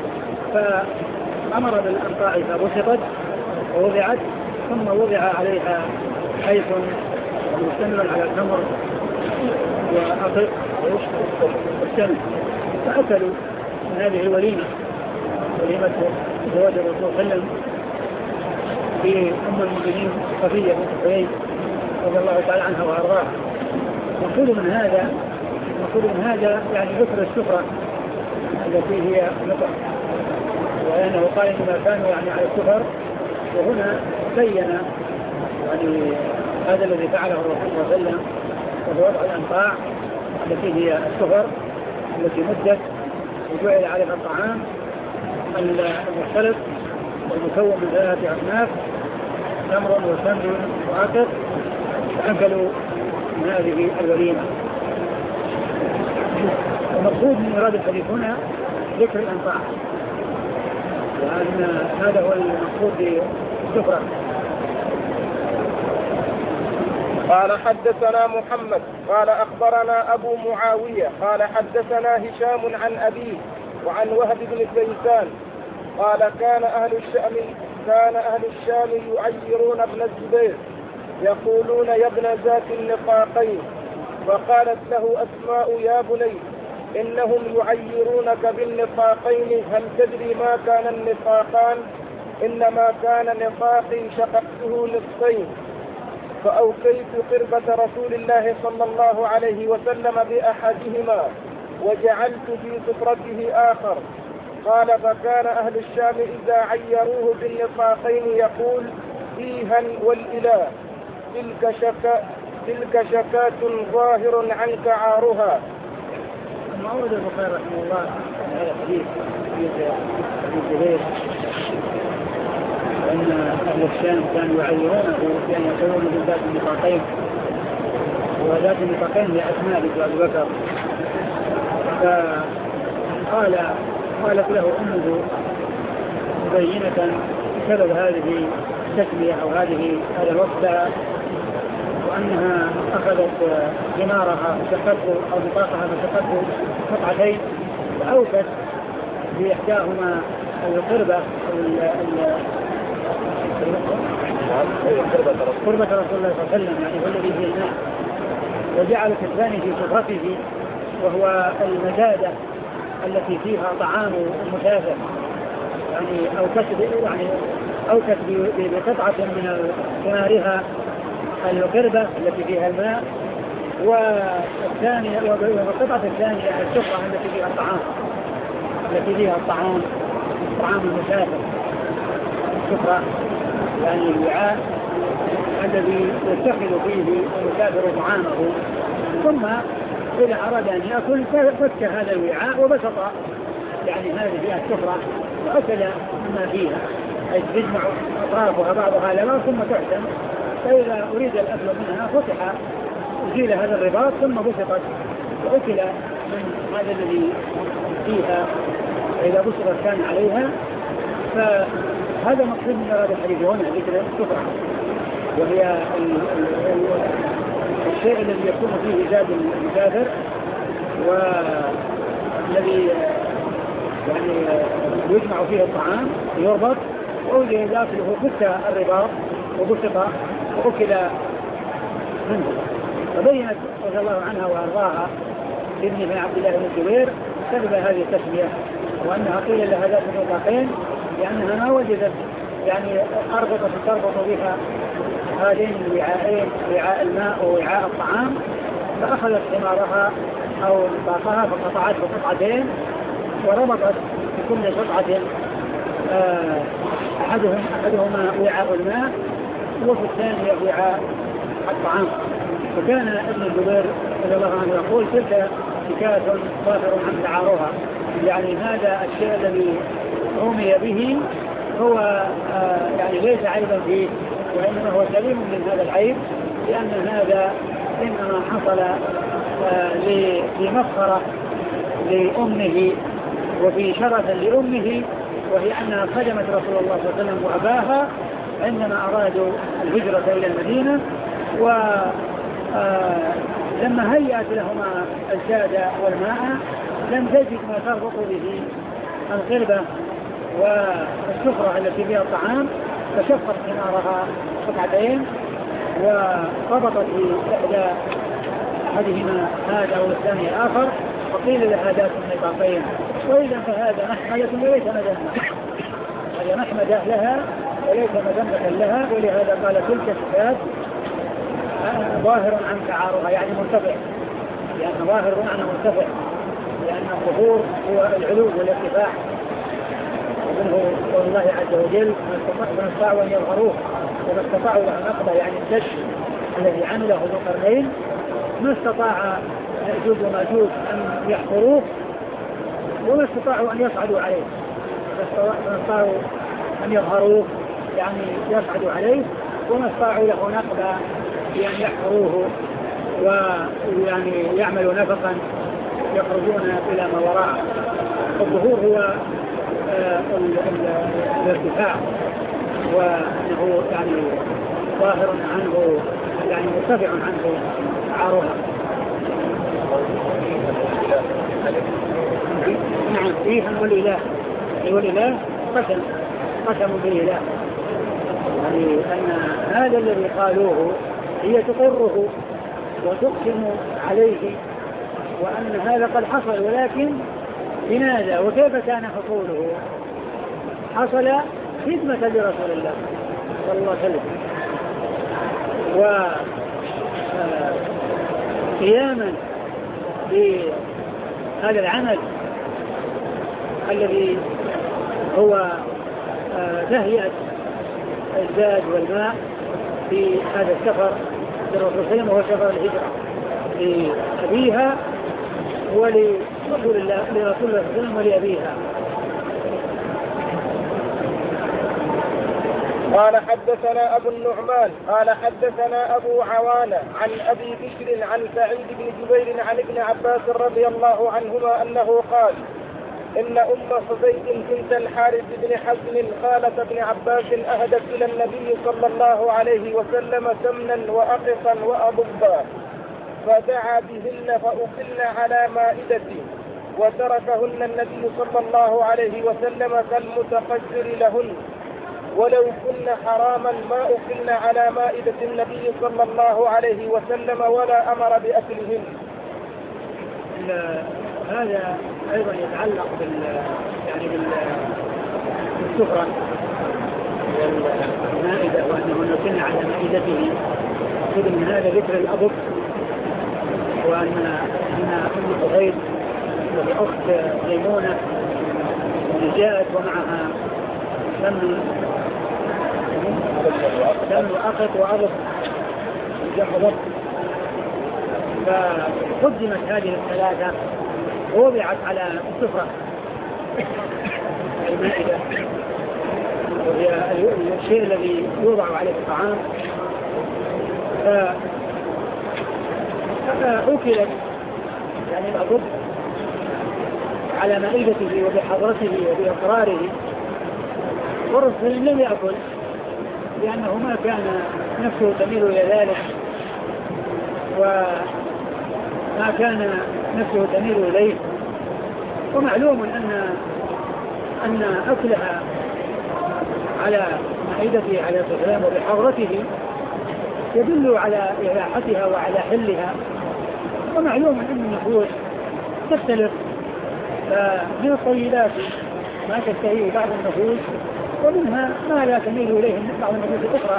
فأمر بالأنقاع فبسطت ووضعت ثم وضع عليها حيث مستمر على التمر وأقط والسمن، فأكلوا من هذه الوليمة، وليمة زواج الرسول صلى الله عليه وسلم بأم المؤمنين صفية بنت حيي رضي الله تعالى عنها وأرضاها. مقصود من هذا مقصود من هذا يعني ذكر السفرة التي هي نطق، وأنه قال إنما كانوا يعني على الكفر، وهنا بين يعني هذا الذي فعله الرسول صلى الله عليه وسلم وهو وضع الأنقاع التي هي السفر التي مدت وجعل عليها الطعام المختلط والمكون من ثلاثة أصناف تمر وسمن وعسل، فأكلوا من هذه الوليمة. المقصود من إرادة الحديث هنا ذكر الأنقاع، وأن هذا هو المقصود بالسفرة. قال حدثنا محمد قال أخبرنا أبو معاوية قال حدثنا هشام عن أبيه وعن وهب بن كيسان قال كان أهل الشام كان أهل الشام يعيرون ابن الزبير يقولون يا ابن ذات النفاقين، فقالت له أسماء يا بني إنهم يعيرونك بالنفاقين، هل تدري ما كان النفاقان؟ إنما كان نفاقي شققته نصفين، فأوكيت قربة رسول الله صلى الله عليه وسلم بأحدهما وجعلت في سفرته آخر. قال فكان أهل الشام إذا عيروه بالنفاقين يقول إيها والإله تلك شكا تلك شكاة ظاهر عنك عارها. ثم أورد البخاري رحمه الله هذا الحديث حديث الزبير أن أهل الشام كانوا يعيرونه بأن يقولون من ذات النفاقين، وذات النفاقين هي أسماء بنت أبي بكر. فقال قالت له أمه مبينة سبب هذه التسمية أو هذه هذا الوصف، وأنها أخذت ثمارها فشقته أو بطاقها فشقته قطعتين، فأوكت بإحداهما القربة قربة رسول الله صلى الله عليه وسلم يعني هو الذي فيه الماء، وجعلت الثاني في سفرته وهو المزادة التي فيها طعام المسافر، يعني أوكت يعني أوكت بقطعة من ثمارها القربة التي فيها الماء، والثانية والقطعة الثانية السفرة التي فيها الطعام التي فيها الطعام طعام المسافر. السفرة يعني الوعاء الذي يتخذ فيه المسافر طعامه، ثم إذا أراد أن يأكل فك هذا الوعاء وبسط يعني هذه فيها السفرة وأكل مما فيها، أي تجمع أطرافها بعضها على بعض ثم تحسن، فإذا أريد الأكل منها فتح أزيل هذا الرباط ثم بسطت وأكل من هذا الذي فيها، إذا بسطت كان عليها. فهذا مقصود من هذا الحديث هنا ذكر السفرة، وهي ال ال الشيء الذي يكون فيه زاد المسافر والذي يعني يجمع فيه الطعام يربط، وإذا داخله فك الرباط وبسط وأكل منه. فبينت رضي الله عنها وأرضاها ابن عبد الله بن الزبير سبب هذه التسمية، وأنها قيل لها ذات النطاقين لأنها ما وجدت يعني أربطة تربط بها هذين الوعاءين، وعاء الماء ووعاء الطعام، فأخذت حمارها أو نطاقها فقطعت بقطعتين وربطت بكل قطعة أحدهم أحدهما وعاء الماء وفي الثانية وعاء الطعام. وكان ابن الزبير رضي الله عنه يقول تلك شكاة ظاهر عن تعارها، يعني هذا الشيء الذي رمي به هو آه يعني ليس عيبا فيه، وإنما هو سليم من هذا العيب، لأن هذا إنما حصل آه لمفخرة لأمه وفي شرف لأمه، وهي أنها خدمت رسول الله صلى الله عليه وسلم وأباها عندما أرادوا الهجرة إلى المدينة، ولما هيأت لهما الزاد والماء لم تجد ما تربط به القربة والسفرة التي فيها الطعام، فشفت حمارها قطعتين وربطت بإحدى أحدهما هذا والثاني آخر، وقيل لها ذات النطاقين. وإذا فهذا محمدة وليس مذمة، هذا محمدة لها وليس مذمة لها، ولهذا قال تلك شكاة ظاهر عن تعارضها يعني مرتفع، لأن ظاهر معنى مرتفع، لأن الظهور هو العلو والارتفاع، ومنه قول الله عز وجل ما استطاعوا أن يظهروه وما استطاعوا له نقبة، يعني الدش الذي عمله ذو القرنين ما استطاع يأجوج وماجوج أن يحفروه وما استطاعوا أن يصعدوا عليه، ما استطاعوا أن يظهروه يعني يصعدوا عليه، وما استطاعوا له نقبة بأن يحفروه ويعني يعملوا نفقا يخرجون إلى ما وراءه. الظهور هو آه الارتفاع، وأنه يعني ظاهر عنه يعني مرتفع عنه عارها. نعم فيها والإله، والإله قسم قسم بالإله، يعني أن هذا الذي قالوه هي تقره وتقسم عليه وأن هذا قد حصل، ولكن لماذا وكيف كان حصوله؟ حصل خدمة لرسول الله صلى الله عليه وسلم وقياما بهذا العمل الذي هو تهيئة الزاد والماء في هذا السفر للرسول صلى الله عليه وسلم، وهو سفر الهجرة لأبيها ولرسول الله لرسول الله صلى الله عليه وسلم ولأبيها. قال حدثنا أبو النعمان قال حدثنا أبو عوانة عن أبي بكر عن سعيد بن جبير عن ابن عباس رضي الله عنهما أنه قال إن أم حبيب بنت الحارث بن حزم خالة ابن عباس أهدت إلى النبي صلى الله عليه وسلم سمنا وأقطا وأضبا، فدعا بهن فأكلن على مائدته، وتركهن النبي صلى الله عليه وسلم كالمتقدر لهن، ولو كن حراما ما أكلن على مائدة النبي صلى الله عليه وسلم ولا أمر بأكلهن. هذا أيضا يتعلق بال يعني بالسفرة والمائدة، وأنه نكن على مائدته. خذ من هذا ذكر الأبط، وأن أن أم حبيب وهي أخت ميمونة جاءت ومعها سمن سمن وأقط وأبط جمع ضبط، فقدمت هذه الثلاثة ووضعت على السفرة المائدة، وهي الشيء الذي يوضع عليه الطعام، فأكلت يعني الأضب على مائدته وبحضرته وبإقراره، والرسول لم يأكل لأنه ما كان نفسه تميل إلى ذلك، وما كان نفسه تميل إليه. ومعلوم أن أن أكلها على مائدته عليه الصلاة والسلام وبحضرته يدل على إباحتها وعلى حلها. ومعلوم أن النفوس تختلف، فمن الطيبات ما تشتهيه بعض النفوس، ومنها ما لا تميل إليه بعض النفوس الأخرى،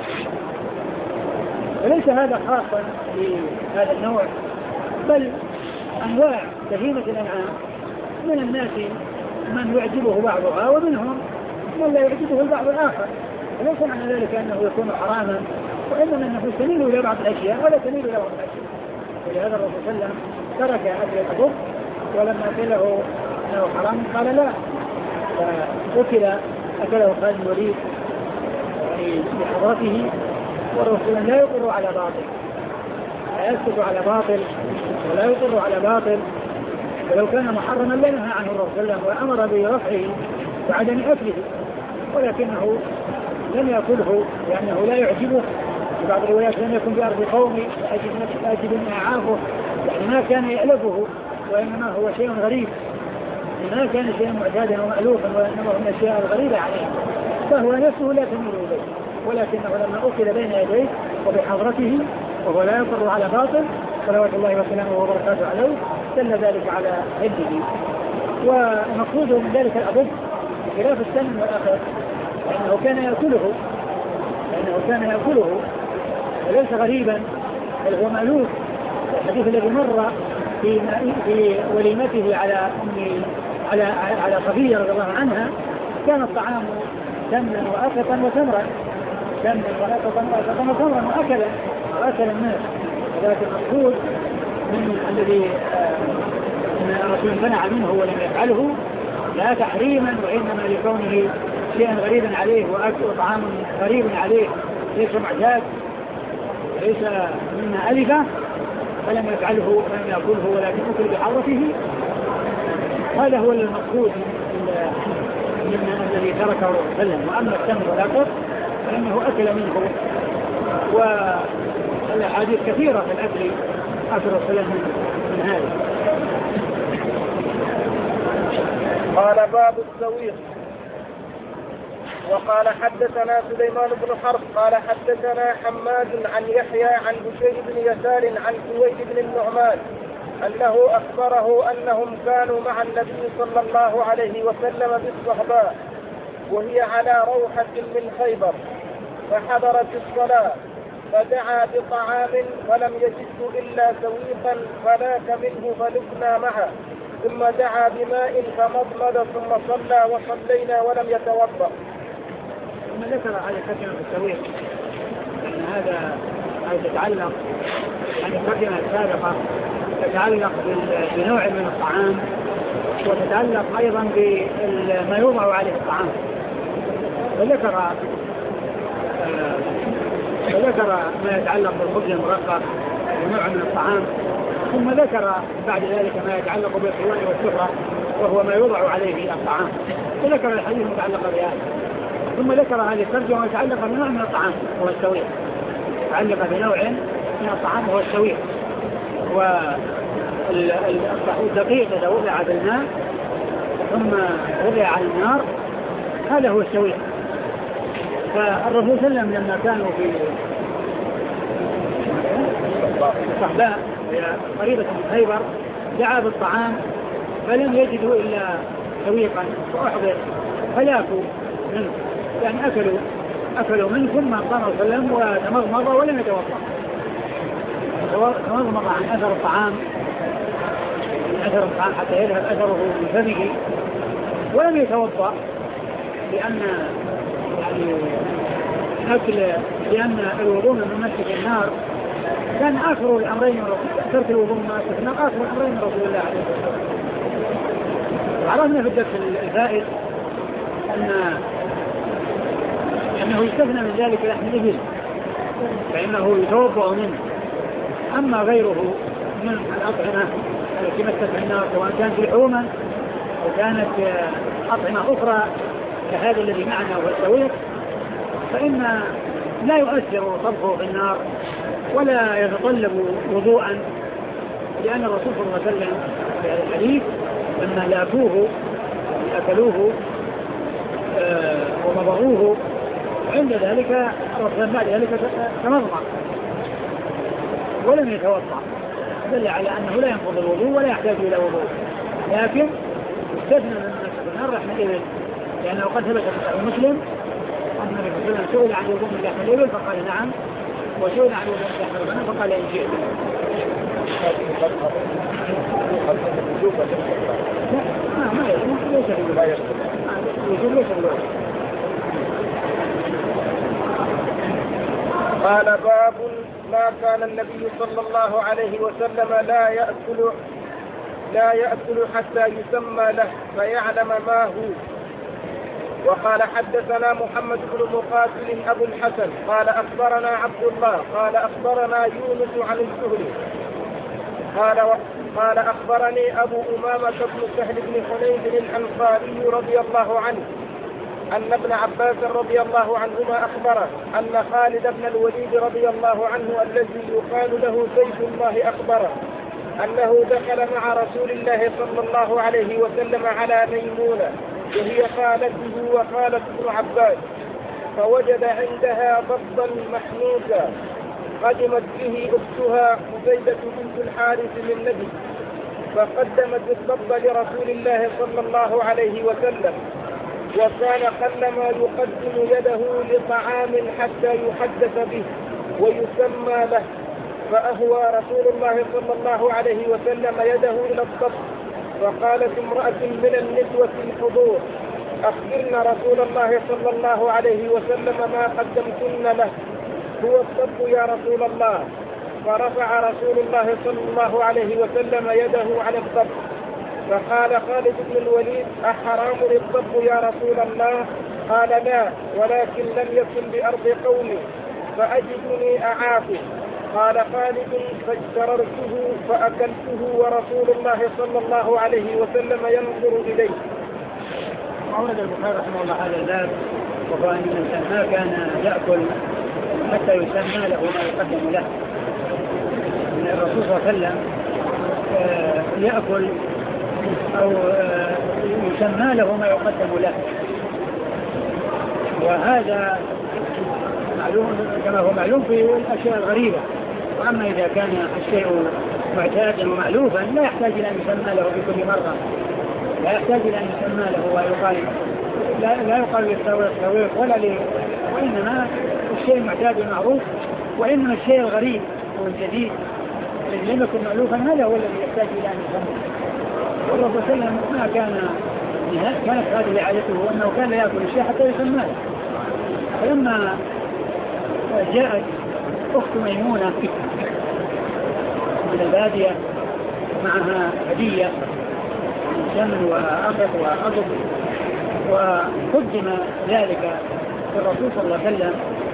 وليس هذا خاصا بهذا النوع، بل أنواع بهيمة الأنعام من الناس من يعجبه بعضها ومنهم من لا يعجبه البعض الآخر، وليس معنى ذلك أنه يكون حراما، وإنما النفوس تميل إلى بعض الأشياء ولا تميل إلى بعض الأشياء. ولهذا الرسول صلى الله عليه وسلم ترك أكل الأضب، ولما قيله أنه حرام قال لا، فأكل أكله خالد الوليد يعني بحضرته، والرسول لا يقر على باطل، لا يسكت على باطل ولا يقر على باطل، ولو كان محرما لنهى عنه الرسول صلى الله عليه وسلم وأمر برفعه وعدم أكله، ولكنه لم يأكله لأنه لا يعجبه. في بعض الروايات لم يكن بأرض قومي فأجد أن أعافه، يعني ما كان يألفه، وإنما هو شيء غريب، ما كان شيئا معتادا ومألوفا، وإنما هو من الأشياء الغريبة عليه، فهو نفسه لا تميل إليه، ولكنه لما أكل بين يديه وبحضرته وهو لا يقر على باطل صلوات الله وسلامه وبركاته عليه دل ذلك على حده. ومقصوده من ذلك الأضب خلاف السمن والأخر، لأنه كان يأكله لأنه كان يأكله وليس غريبا، بل هو مألوف. الحديث الذي مر في في وليمته على أم على على صفية رضي الله عنها كان الطعام تمرا وأكلا وتمرا، تمرا وأكلا وتمرا وأكلا وأكل الناس. ولكن المقصود من الذي الرسول منع منه ولم يفعله لا تحريما وإنما لكونه شيئا غريبا عليه وأكل طعام غريب عليه ليس معتاد ليس مما ألفه فلم يفعله ولم يأكله ولكن أكل بحضرته. هذا هو المقصود من الذي تركه وسلم. وأما التمر والأكل فإنه أكل منه، والأحاديث كثيرة في الأكل أكل وسلم من هذا. قال باب السويق. وقال حدثنا سليمان بن حرب قال حدثنا حماد عن يحيى عن بشير بن يسار عن سويد بن النعمان أنه أخبره أنهم كانوا مع النبي صلى الله عليه وسلم بالصحباء وهي على روحة من خيبر، فحضرت الصلاة فدعا بطعام ولم يجد إلا سويقا فلاك منه فلقنا معه، ثم دعا بماء فمضمض ثم صلى وصلينا ولم يتوضأ. ثم ذكر هذه الترجمة بالسويق أن هذا يتعلق عن الترجمة السابقة تتعلق بنوع من الطعام وتتعلق أيضا بما يوضع عليه الطعام. فذكر فذكر ما يتعلق بالخبز المرقق ونوع من الطعام، ثم ذكر بعد ذلك ما يتعلق بالحوان والسفرة وهو ما يوضع عليه الطعام، وذكر الحديث المتعلق بهذا، ثم ذكر هذه الترجمة ويتعلق بنوع من الطعام وهو السويق، يتعلق بنوع من الطعام وهو السويق. والدقيق إذا وضع في الماء ثم وضع على النار هذا هو السويق. فالرسول صلى الله عليه وسلم لما كانوا في الصحباء قريبة من خيبر دعا بالطعام فلم يجدوا إلا سويقا فأحضر فلاكوا منه، يعني أكلوا أكلوا منه ثم قام صلى الله عليه وسلم وتمضمض ولم يتوضأ، تمضمض عن أثر الطعام من أثر الطعام حتى يذهب أثره من فمه ولم يتوضأ، لأن يعني أكل لأن الوضوء من مسجد النار كان آخر الأمرين من رسول ترك الوضوء من مسجد النار آخر الأمرين من رسول الله عليه وسلم. عرفنا في الدرس الفائت أن أنه يستثنى من ذلك لحم الإبل فإنه يتوضأ منه، أما غيره من الأطعمة التي مست النار سواء كانت لحوما أو كانت أطعمة أخرى كهذا الذي معنا هو السويق فإن لا يؤثر طبخه في النار ولا يتطلب وضوءا، لأن الرسول صلى الله عليه وسلم في هذا الحديث لما لاكوه أكلوه آه ومضغوه وعند ذلك الرسول بعد ذلك تمضمض ولم يتوضأ، دل على أنه لا ينقض الوضوء ولا يحتاج إلى وضوء، لكن استثنى من مسجد النار لحم الإبل، لأنه قد ثبت في صحيح مسلم أن النبي صلى الله عليه وسلم سئل عن وضوء من لحم الإبل فقال نعم، وسئل عن وضوء من لحم الغنم فقال إن شئت. لا ما يجوز ليس بالوجوب ليس بالوجوب. قال باب ما كان النبي صلى الله عليه وسلم لا يأكل لا يأكل حتى يسمى له فيعلم ما هو. وقال حدثنا محمد بن مقاتل أبو الحسن قال أخبرنا عبد الله قال أخبرنا يونس عن الزهري قال قال أخبرني أبو أمامة بن سهل بن حنيف الأنصاري رضي الله عنه أن ابن عباس رضي الله عنهما أخبره أن خالد بن الوليد رضي الله عنه الذي يقال له سيف الله أخبره أنه دخل مع رسول الله صلى الله عليه وسلم على ميمونة وهي خالته وخالة ابن عباس، فوجد عندها ضبا محنوكا قدمت به أختها حسيدة بنت الحارث من نجد، فقدمت الضب لرسول الله صلى الله عليه وسلم، وكان قلما يقدم يده لطعام حتى يحدث به ويسمى له، فأهوى رسول الله صلى الله عليه وسلم يده إلى الصف، فقالت امرأة من النسوة الحضور: أخبرنا رسول الله صلى الله عليه وسلم ما قدمتن له، هو الصف يا رسول الله. فرفع رسول الله صلى الله عليه وسلم يده على الصف، فقال خالد بن الوليد: أحرام الصف يا رسول الله؟ قال: لا، ولكن لم يكن بأرض قومي فأجدني أعافه. قال خالد: فاجتررته فأكلته ورسول الله صلى الله عليه وسلم ينظر إليه. أورد البخاري رحمه الله هذا الباب، وهو أن الإنسان ما كان يأكل حتى يسمى له ما يقدم له. أن الرسول صلى الله عليه وسلم يأكل أو يسمى له ما يقدم له، وهذا معلوم كما هو معلوم في الأشياء الغريبة. وأما إذا كان الشيء معتادا ومألوفا لا يحتاج إلى أن يسمى له في كل مرة، لا يحتاج إلى أن يسمى له ويقال لا, لا يقال للتويق تويق ولا لي، وإنما الشيء المعتاد المعروف، وإنما الشيء الغريب والجديد الذي لم يكن مألوفا هذا هو الذي يحتاج إلى أن يسمى. والرسول صلى الله عليه وسلم ما كان كانت هذه عادته أنه كان لا يأكل الشيء حتى يسمى له. فلما جاءت أخت ميمونة من البادية معها هدية من شمل وأقط وأضب، وقدم ذلك للرسول صلى الله عليه وسلم،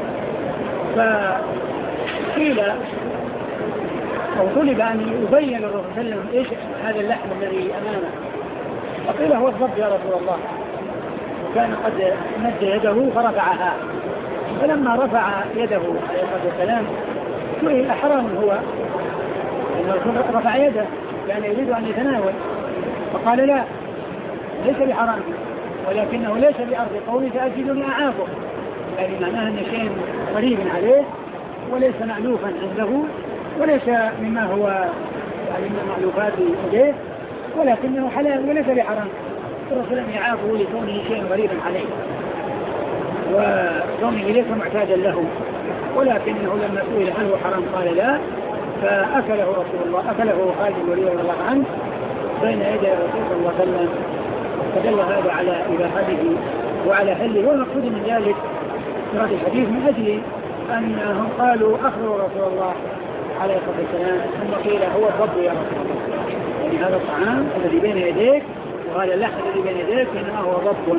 فقيل أو طلب أن يبين للرسول صلى الله عليه وسلم إيش هذا اللحم الذي أمامه، فقيل هو الضب يا رسول الله، وكان قد مد يده فرفعها. فلما رفع يده عليه الصلاة والسلام سئل: أحرام هو؟ لأن الرسول رفع يده كان يريد أن يتناول، فقال: لا، ليس بحرام، ولكنه ليس بأرض قومي فأجدني أعافه، يعني معناه أن شيء قريب عليه وليس مألوفا عنده وليس مما هو يعني من المألوفات إليه، ولكنه حلال وليس بحرام. الرسول لم يعافه لكونه شيء غريبا عليه وكونه ليس معتادا له، ولكنه لما سئل هل هو حرام قال لا، فأكله رسول الله أكله خالد بن الوليد رضي الله عنه بين يدي الرسول صلى الله عليه وسلم، فدل هذا على إباحته وعلى حله. والمقصود من ذلك في هذا الحديث من أجل أنهم قالوا: أخبروا رسول الله عليه الصلاة والسلام، ثم قيل: هو الضب يا رسول الله، يعني هذا الطعام الذي بين يديك وهذا اللحم الذي بين يديك إنما هو ضب.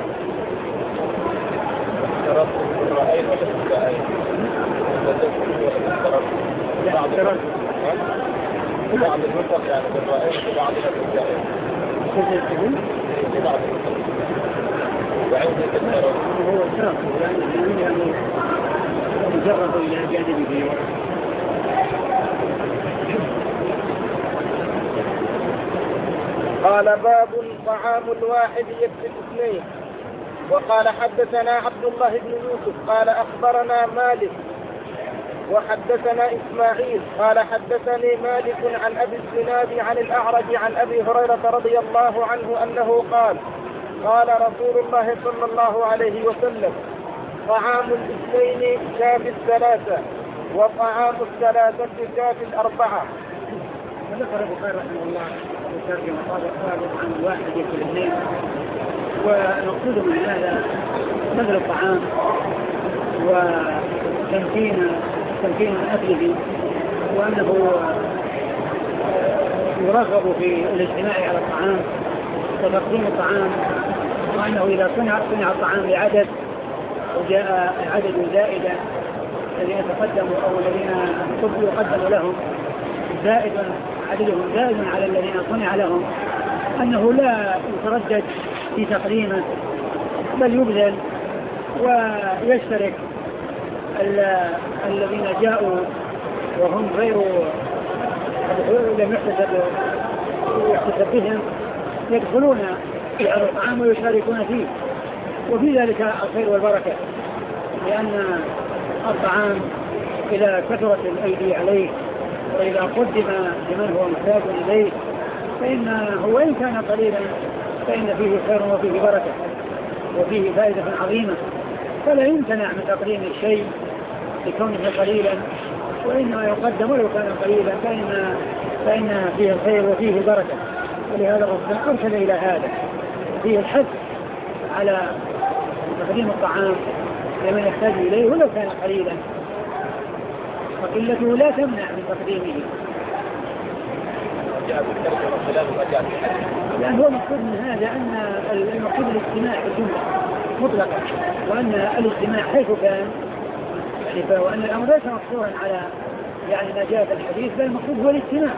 رأيت ولا رأيت؟ بعض الرأيت بعض النطق يعني بالرأيت وبعض الرأيت بعض وعند الترى هو الترى يعني يعني مجرد إلى جانبه. قال: باب طعام الواحد يكفي الاثنين. وقال: حدثنا عبد الله بن يوسف قال أخبرنا مالك وحدثنا إسماعيل قال حدثني مالك عن أبي الزناد عن الأعرج عن أبي هريرة رضي الله عنه أنه قال: قال رسول الله صلى الله عليه وسلم: طعام الاثنين كافي الثلاثة، وطعام الثلاثة كافي الأربعة. وذكر البخاري رحمه الله وترجم قال عن الواحد يكفي الاثنين، ونقصد من هذا بذل الطعام وتمكين تمكين أكله، وأنه يرغب في الاجتماع على الطعام وتقديم الطعام، وأنه إذا صنع صنع الطعام بعدد وجاء عدد زائدا الذين يتقدموا أو الذين يقدم لهم زائد عددهم زائد على الذين صنع لهم، أنه لا يتردد في تقديمه بل يبذل ويشترك الذين جاءوا وهم غير لم يحتسب بهم يدخلون في هذا الطعام ويشاركون فيه، وفي ذلك الخير والبركة، لأن الطعام إذا كثرت الأيدي عليه وإذا قدم لمن هو محتاج إليه فإنه وإن كان قليلا فإن فيه خير وفيه بركة وفيه فائدة عظيمة، فلا يمتنع من تقديم الشيء لكونه قليلا وإنما يقدم ولو كان قليلا فإن فإن فيه الخير وفيه البركة. ولهذا الرسول أرشد إلى هذا، فيه الحث على تقديم الطعام لمن يحتاج إليه ولو كان قليلا، فقلته لا تمنع من تقديمه. لأن هو مقصود من هذا أن المقصود الاجتماع في الجملة مطلقا، وأن الاجتماع حيث كان يعني، وأن الأمر ليس مقصورا على يعني ما جاء في الحديث، بل المقصود هو الاجتماع.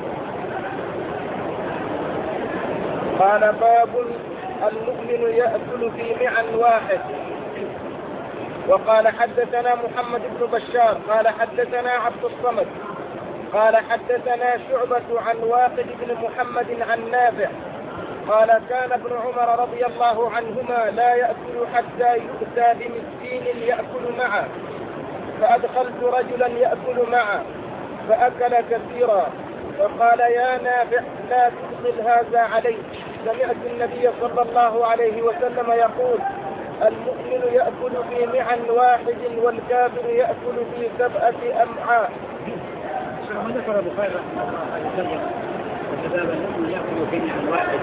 قال باب المؤمن يأكل في معا واحد. وقال حدثنا محمد بن بشار قال حدثنا عبد الصمد قال حدثنا شعبة عن واقد بن محمد عن نافع قال كان ابن عمر رضي الله عنهما لا يأكل حتى يؤتى بمسكين يأكل معه، فأدخلت رجلا يأكل معه فأكل كثيرا، فقال يا نافع لا تدخل هذا عليه، سمعت النبي صلى الله عليه وسلم يقول المؤمن يأكل في معا واحد والكافر يأكل في سبعة أمعاء. ثم ذكر البخاري رحمه الله هذه الترجمة وكتاب المؤمن يأكل في معا واحد،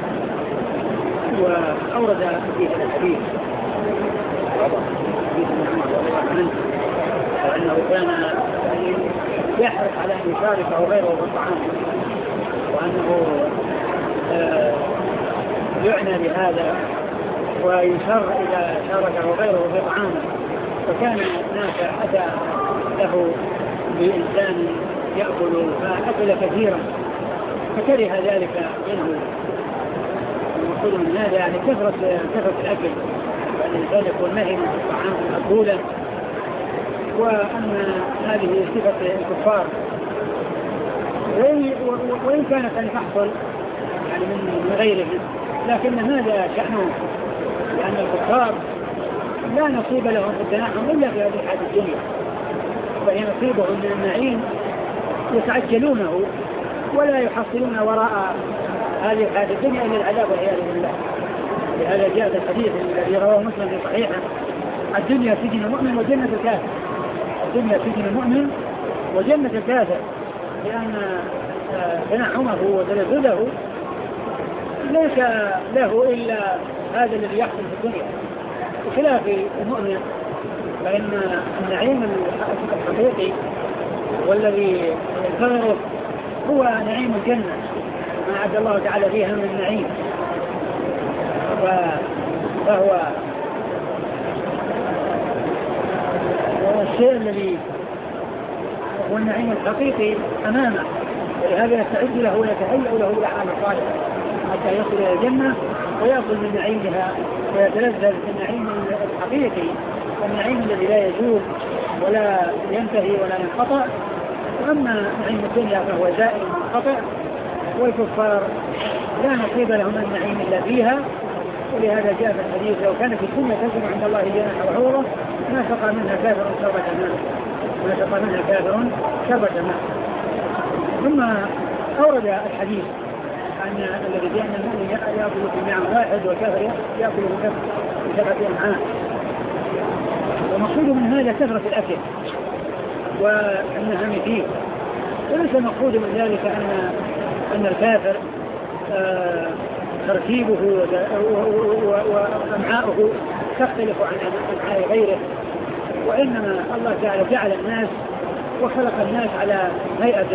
وأورد فيه الحديث حديث ابن عمر رضي الله عنه وأنه كان يحرص على أن يشاركه غيره في الطعام، وأنه آه يعنى بهذا ويشر إذا شاركه غيره في طعامه. فكان نافع أتى له بإنسان يأكل فأكل كثيرا فكره ذلك منه. المقصود من هذا يعني كثرة كثرة الأكل، وأن الإنسان يكون نهي من الطعام مقبولا، وأن هذه صفة الكفار وإن كانت أن تحصل يعني من غيرهم، لكن هذا شأنهم، لأن الكفار لا نصيب لهم في التنعم إلا في هذه الحياة الدنيا، فهي نصيبهم من النعيم يتعجلونه ولا يحصلون وراء هذه الحياة الدنيا إلا العذاب والعياذ بالله. لهذا جاء في الحديث الذي رواه مسلم في صحيحه الدنيا سجن المؤمن وجنة الكافر، الدنيا سجن المؤمن وجنة الكافر، لأن تنعمه وتلذذه ليس له إلا هذا الذي يحصل في الدنيا، بخلاف المؤمن فإن النعيم الحقيقي والذي ينتظره هو نعيم الجنة، ما أعد الله تعالى فيها من النعيم، فهو الشيء الذي هو النعيم الحقيقي أمامه، ولهذا يستعد له ويتهيأ له بالأعمال الصالحة حتى يصل إلى الجنة ويأكل من نعيمها ويتلذذ بالنعيم الحقيقي، النعيم الذي لا يزول ولا ينتهي ولا ينقطع. وأما نعيم الدنيا فهو زائل منقطع، والكفار لا نصيب لهم من النعيم إلا فيها. ولهذا جاء في الحديث لو كانت الدنيا تزن عند الله جناح بعوضة ما سقى منها كافر شربة ماء، ما سقى منها كافر شربة ماء. ثم أورد الحديث أن الذي بأن المؤمن يأكل في معا واحد والكافر يأكل في سبعة أمعاء. ومقصود من هذا كثرة الأكل والنهم فيه، وليس مقصود من ذلك أن أن الكافر آه ترتيبه وأمعاؤه تختلف عن أمعاء غيره، وإنما الله تعالى جعل الناس وخلق الناس على هيئة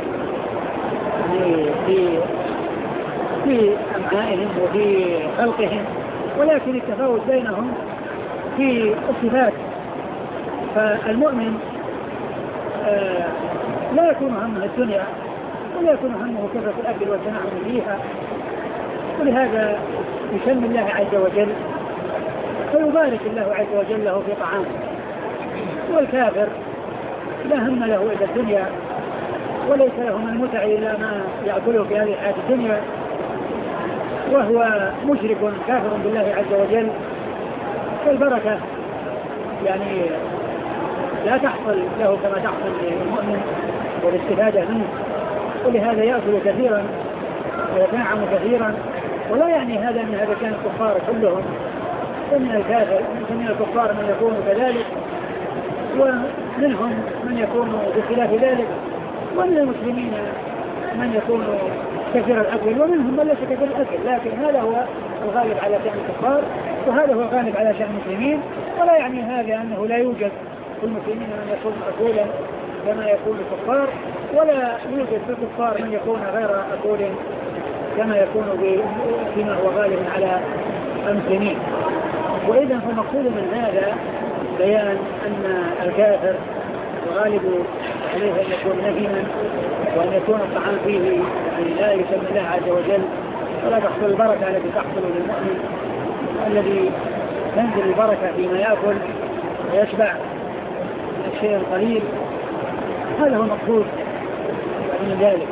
في في أمعائهم وفي خلقهم، ولكن التفاوت بينهم في الصفات. فالمؤمن آه لا يكون همه الدنيا ولا يكون همه كثرة الأكل والتنعم فيها، ولهذا يسمي الله عز وجل فيبارك الله عز وجل له في طعامه. والكافر لا هم له إلا الدنيا وليس له من المتع إلا ما يأكله في هذه الحياة الدنيا، وهو مشرك كافر بالله عز وجل. فالبركة يعني لا تحصل له كما تحصل للمؤمن والاستفادة منه، ولهذا يأكل كثيرا ويتنعم كثيرا. ولا يعني هذا أن هذا كان الكفار كلهم، فمن الكافر من الكفار من يكون كذلك، منهم من يكون بخلاف ذلك، ومن المسلمين من يكون كثير الأكل، ومنهم من ليس كثير الأكل، لكن هذا هو الغالب على شأن الكفار، وهذا هو الغالب على شأن المسلمين. ولا يعني هذا أنه لا يوجد في المسلمين من يكون أكولا كما يكون الكفار، ولا يوجد في الكفار من يكون غير أكول كما يكون فيما هو غالب على المسلمين. وإذا فالمقصود من هذا بيان أن الكافر الغالب عليه أن يكون نهيما، وأن يكون الطعام فيه يعني لا يسمى الله عز وجل، ولا تحصل البركة التي تحصل للمؤمن الذي تنزل البركة فيما يأكل ويشبع من الشيء القليل. هذا هو المقصود من ذلك.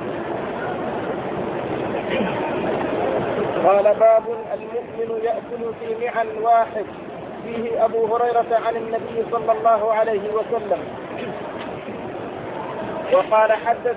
قال باب المؤمن يأكل في معا واحد. فيه أبو هريرة عن النبي صلى الله عليه وسلم. وقال حدث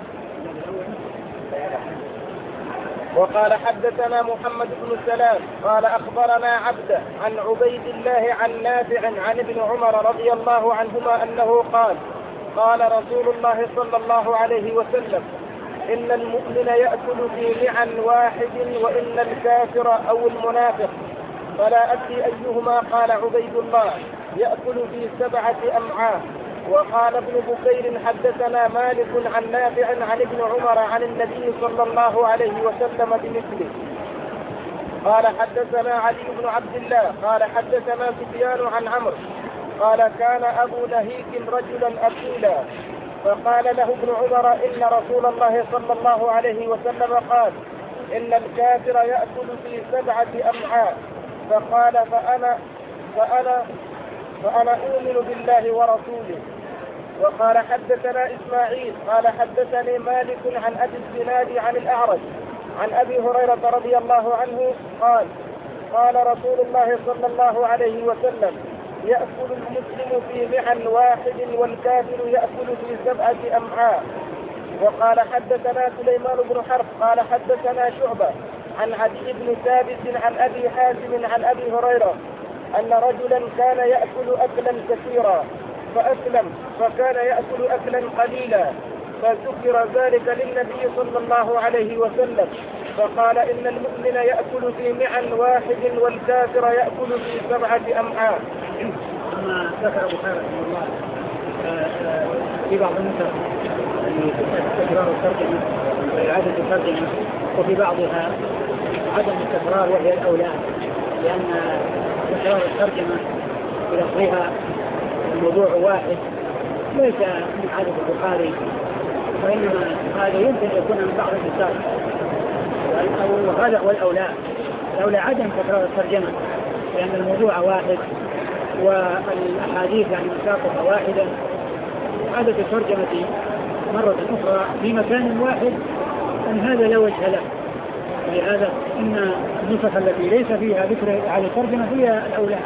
وقال حدثنا محمد بن سلام قال أخبرنا عبده عن عبيد الله عن نافع عن ابن عمر رضي الله عنهما أنه قال قال رسول الله صلى الله عليه وسلم إن المؤمن يأكل في معا واحد وإن الكافر أو المنافق فلا أدري أيهما. قال عبيد الله يأكل في سبعة أمعاء. وقال ابن بكير حدثنا مالك عن نافع عن ابن عمر عن النبي صلى الله عليه وسلم بمثله. قال حدثنا علي بن عبد الله قال حدثنا سفيان عن عمرو قال كان أبو نهيك رجلا أكيلا فقال له ابن عمر إن رسول الله صلى الله عليه وسلم قال إن الكافر يأكل في سبعة أمعاء. فقال فأنا فأنا فأنا أؤمن بالله ورسوله. وقال حدثنا إسماعيل قال حدثني مالك عن أبي الزناد عن الأعرج عن أبي هريرة رضي الله عنه قال قال رسول الله صلى الله عليه وسلم يأكل المسلم في معا واحد والكافر يأكل في سبعة أمعاء. وقال حدثنا سليمان بن حرب قال حدثنا شعبة عن عدي بن ثابت عن أبي حازم عن أبي هريرة أن رجلا كان يأكل أكلا كثيرا فأسلم فكان يأكل أكلا قليلا فذكر ذلك للنبي صلى الله عليه وسلم فقال إن المؤمن يأكل في معا واحد والكافر يأكل في سبعة أمعاء. أما ذكر البخاري رحمه الله في بعض النسخ تكرار الترجمة وإعادة الترجمة، وفي بعضها عدم التكرار وهي الأولى، لأن تكرار الترجمة بلفظها الموضوع واحد ليس من عادة البخاري، وإنما هذا يمكن أن يكون من بعض النسخ، وهذا هو الأولى. الأولى عدم تكرار الترجمة لأن الموضوع واحد والأحاديث يعني مساقطة واحدة. عادة الترجمة مرة أخرى في مكان واحد أن هذا لا وجه له، ولهذا إن النسخ التي ليس فيها ذكر على الترجمة هي الأولى.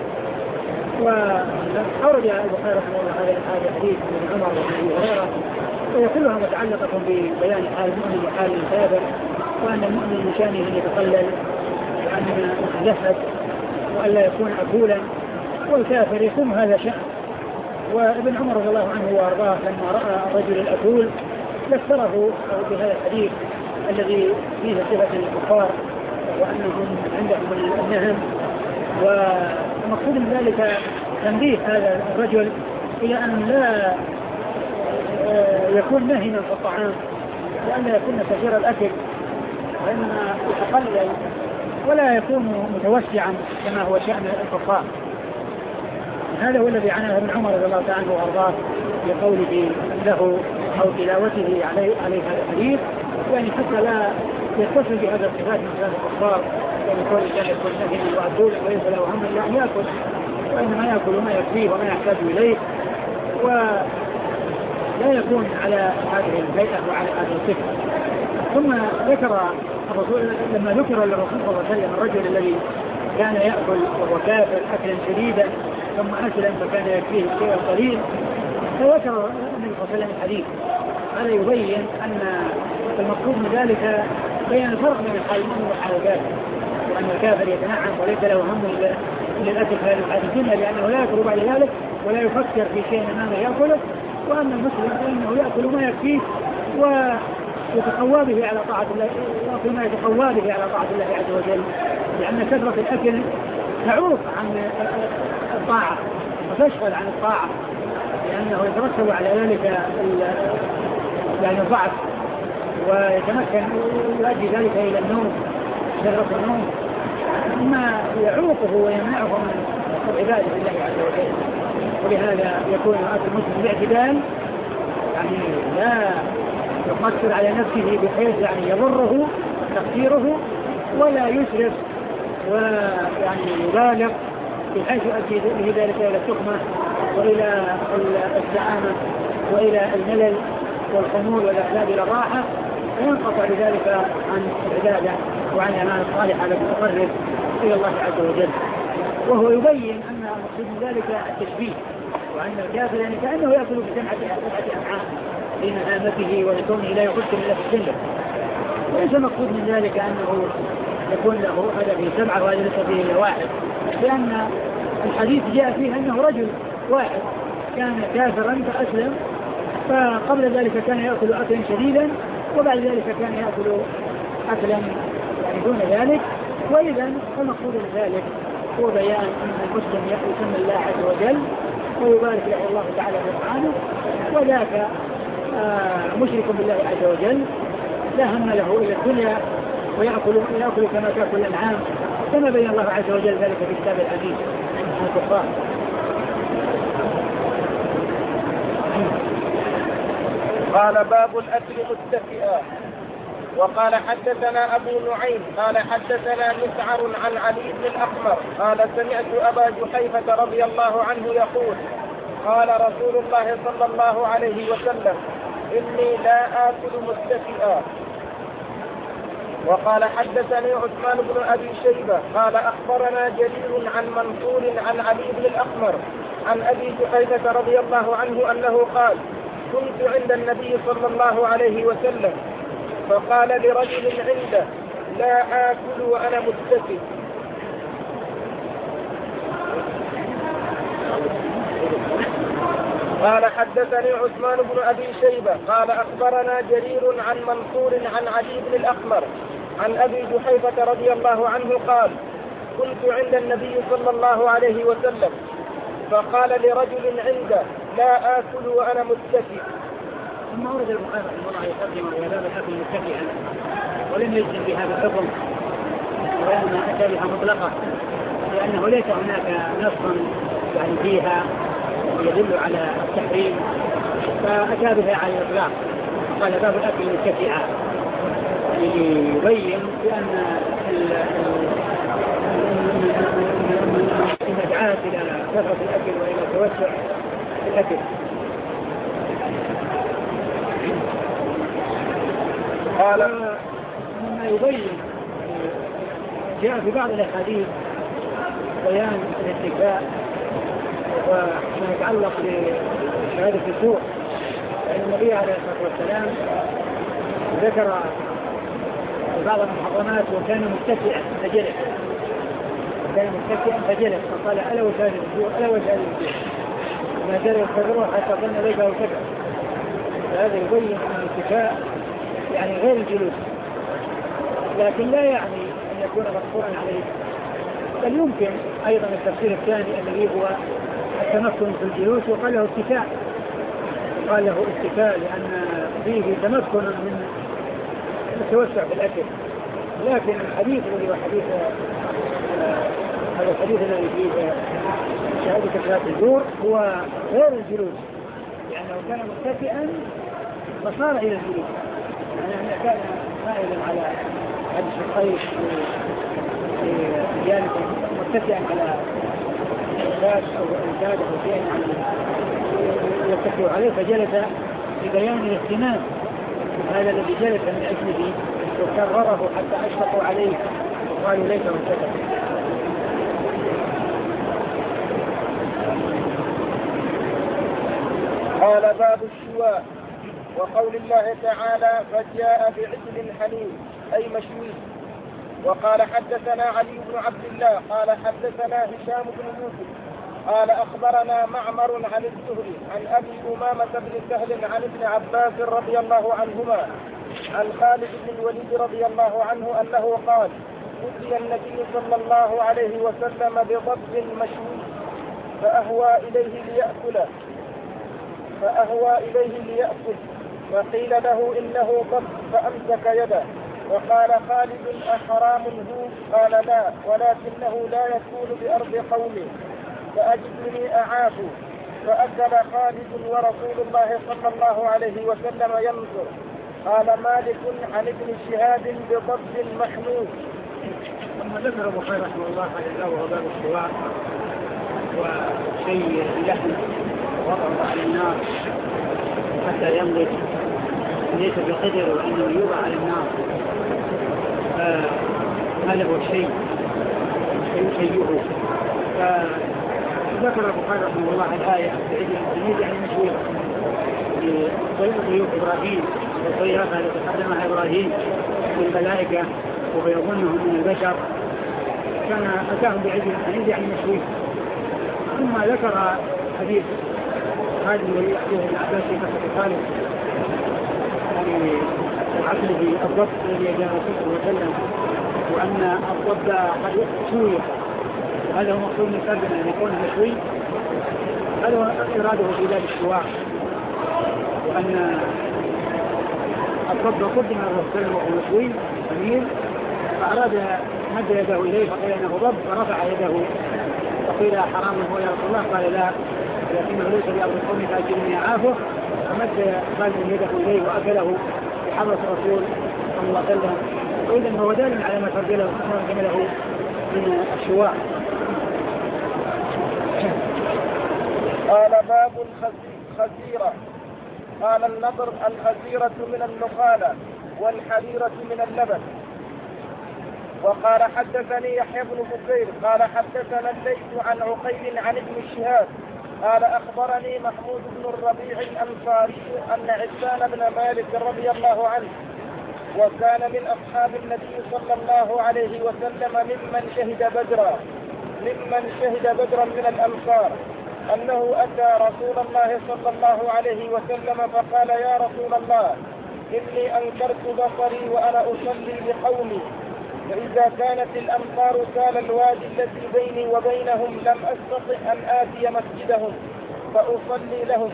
وأورد البخاري رحمه الله هذا الحديث من عمر وعن أبي هريرة، وهي كلها متعلقة ببيان حال المؤمن وحال الكافر، وأن المؤمن من شأنه أن يتقلل وأن يتزهد وأن لا يكون أكولا، والكافر يكون هذا شأن. وابن عمر رضي الله عنه وأرضاه لما رأى الرجل الأكول ذكره بهذا الحديث الذي فيه صفة الكفار وأنهم عندهم النهم. ومقصود من ذلك تنبيه هذا الرجل إلى أن لا يكون نهما في الطعام، وأن لا يكون كثير الأكل، وإنما يتقلل ولا يكون متوسعا كما هو شأن الكفار. هذا هو الذي عناه ابن عمر رضي الله عنه وارضاه بقوله له او تلاوته عليه عليه هذا الحديث، يعني حتى لا يتصل بهذا الصفات من صفات الكفار، يعني كل انسان يكون نهما واكول وليس له هم الا ان ياكل، وانما ياكل ما يكفيه وما يحتاج اليه، ولا يكون على هذه الهيئه وعلى هذه الصفه. ثم ذكر الرسول لما ذكر للرسول صلى الله عليه وسلم الرجل الذي كان ياكل وهو كافر اكلا شديدا ثم أسلم فكان يكفيه الشيء القليل، فذكر النبي صلى الله عليه وسلم الحديث. هذا يبين أن المقصود من ذلك بين الفرق بين حال المؤمن وحال الكافر، وأن الكافر يتنعم وليس له هم إلا الأكل في هذه الدنيا لأنه لا يأكل بعد ذلك ولا يفكر في شيء أمامه يأكله، وأن المسلم فإنه يأكل ما يكفيه ويتقوى به على طاعة الله، ويأكل ما يتقوى به على طاعة الله عز وجل، لأن كثرة الأكل تعوق عن الطاعة وتشغل عن الطاعة، لأنه يترتب على ذلك يعني الضعف، ويتمكن يؤدي ذلك إلى النوم، كثرة النوم، ما يعوقه ويمنعه من العبادة لله عز وجل. ولهذا يكون أكل المسلم باعتدال، يعني لا يقصر على نفسه بحيث يعني يضره تقصيره، ولا يسرف ويعني يبالغ بحيث يؤدي به ذلك إلى التخمة وإلى السآمة وإلى الملل والخمول والأحلام إلى الراحة، وينقطع بذلك عن العبادة وعن الأعمال الصالحة التي تقرب إلى الله عز وجل. وهو يبين أن المقصود من ذلك التشبيه، وأن الكافر يعني كأنه يأكل بسبعة أمعاء لنهامته ولكونه لا يقدم إلا في السلة، وليس المقصود من ذلك أنه يكون له هذا في سبعة وهذا ليس فيه واحد، لأن الحديث جاء فيه أنه رجل واحد كان كافرا فأسلم، فقبل ذلك كان يأكل أكلا شديدا، وبعد ذلك كان يأكل أكلا يعني دون ذلك. وإذا المقصود من ذلك هو بيان أن المسلم يسمى الله عز وجل ويبارك له الله تعالى سبحانه، وذاك آه مشرك بالله عز وجل لا هم له إلى الدنيا ويأكل يأكل كما تأكل الأنعام، كما بين الله عز وجل ذلك في كتاب الحديث عن الكفار. قال باب الأكل متكئا. وقال حدثنا أبو نعيم قال حدثنا مسعر عن علي بن الأحمر قال سمعت أبا جحيفة رضي الله عنه يقول قال رسول الله صلى الله عليه وسلم إني لا آكل متكئا. وقال حدثني عثمان بن أبي شيبة قال أخبرنا جرير عن منصور عن علي بن الأحمر عن أبي جحيفة رضي الله عنه أنه قال كنت عند النبي صلى الله عليه وسلم فقال لرجل عنده لا آكل وأنا متكئ. قال حدثني عثمان بن أبي شيبة قال أخبرنا جرير عن منصور عن علي بن الأحمر عن أبي جحيفة رضي الله عنه قال كنت عند النبي صلى الله عليه وسلم فقال لرجل عنده لا آكل وأنا متكئ. ثم ورد البخاري رحمه الله يقدم إلى باب الأكل متكئا، ولم يجزم بهذا الحكم وإنما أتى بها مطلقة، لأنه ليس هناك نص يعني فيها يدل على التحريم، فأتى بها على الإطلاق. قال باب الأكل متكئا ليبين بأن المدعاة إلى كثرة الأكل وإلى توسع الأكل. قال مما يبين جاء في بعض الأحاديث بيان الاتكاء وما يتعلق بشهادة الزور، فإن النبي عليه الصلاة والسلام ذكر بعض المحرمات وكان متكئا فجلس، كان متكئا فجلس فقال ألا وشهادة الزور ألا وشهادة الزور، ما زال يستمر حتى ظن ليس وكذا. فهذا يبين أن الاتكاء يعني غير الجلوس، لكن لا يعني أن يكون مقصورا عليه، بل يمكن أيضا التفسير الثاني الذي هو التمكن في الجلوس، وقال له اتكاء، قال له اتكاء لأن فيه تمكن من التوسع في الأكل. لكن الحديث الذي هو حديث هذا الحديث الذي فيه شهادة شهادة الزور هو غير الجلوس، لأنه كان متكئا فصار إلى الجلوس، يعني كان قائلا على حدث الخير في جانب متكئا على الإنسان أو الإنسان أو شيء يتكئ عليه، فجلس لبيان الاهتمام هذا الذي جلس من أجله وكرره حتى أشفقوا عليه وقالوا ليس متكئا. قال باب الشواء. وقول الله تعالى فجاء بعجل حنين أي مشوي. وقال حدثنا علي بن عبد الله قال حدثنا هشام بن يوسف قال أخبرنا معمر عن الزهري عن أبي أمامة بن سهل عن ابن عباس رضي الله عنهما عن خالد بن الوليد رضي الله عنه أنه قال أتي النبي صلى الله عليه وسلم بضب مشوي فأهوى إليه ليأكله فأهوى إليه ليأكل فقيل له إنه ضب فأمسك يده وقال خالد أحرام هو؟ قال لا ولكنه لا يكون بأرض قومه فأجدني أعاف فأكل خالد ورسول الله صلى الله عليه وسلم ينظر. قال مالك عن ابن شهاب بضب محمود. ثم ذكر ابو خير رحمه الله حديثه وباب السواء وشيء اللحم وضعه على النار حتى ينضج ليس بقدر وانما يوضع على النار فهذا هو الشيء يشيئه. فذكر ابو خير رحمه الله الايه بعيد التلميذ يعني مشهوره بطريقه ضيوف ابراهيم والطريقه التي قدمها ابراهيم للملائكه وهو يظنهم من البشر كان أتاهم بعيد الحديث يعني مشهور. ثم ذكر حديث خالد الذي يحدث ابن عباس في قصة خالد يعني وعقله الضبط الذي جاء الرسول صلى الله عليه وسلم وأن الضبط قد شوي وهذا هو مقصود من سردنا أن يكون مشوي. هذا هو إراده في باب الشواء وأن الضبط قدم الرسول صلى الله عليه وسلم وهو مشوي أمير فأراد مد يده إليه فقال إنه ضب فرفع يده فقيل حرام هو يا رسول الله قال لا لكنه ليس بأرض القوم فأجرني أعافه فمد خالد يده إليه وأكله بحضرة الرسول صلى الله عليه وسلم. وإذن هو دال على ما ترجله من الشواء. قال باب الخزيرة. قال النضر الخزيرة من النخالة والحريرة من اللبن. وقال حدثني يحيى بن بكير قال حدثنا الليث عن عقيل عن ابن شهاب قال أخبرني محمود بن الربيع الأنصاري أن عثمان بن مالك رضي الله عنه وكان من أصحاب النبي صلى الله عليه وسلم ممن شهد بدرا ممن شهد بدرا من الأنصار أنه أتى رسول الله صلى الله عليه وسلم فقال يا رسول الله إني أنكرت بصري وأنا أصلي لقومي فإذا كانت الأمطار سال الوادي الذي بيني وبينهم لم أستطع أن آتي مسجدهم فأصلي لهم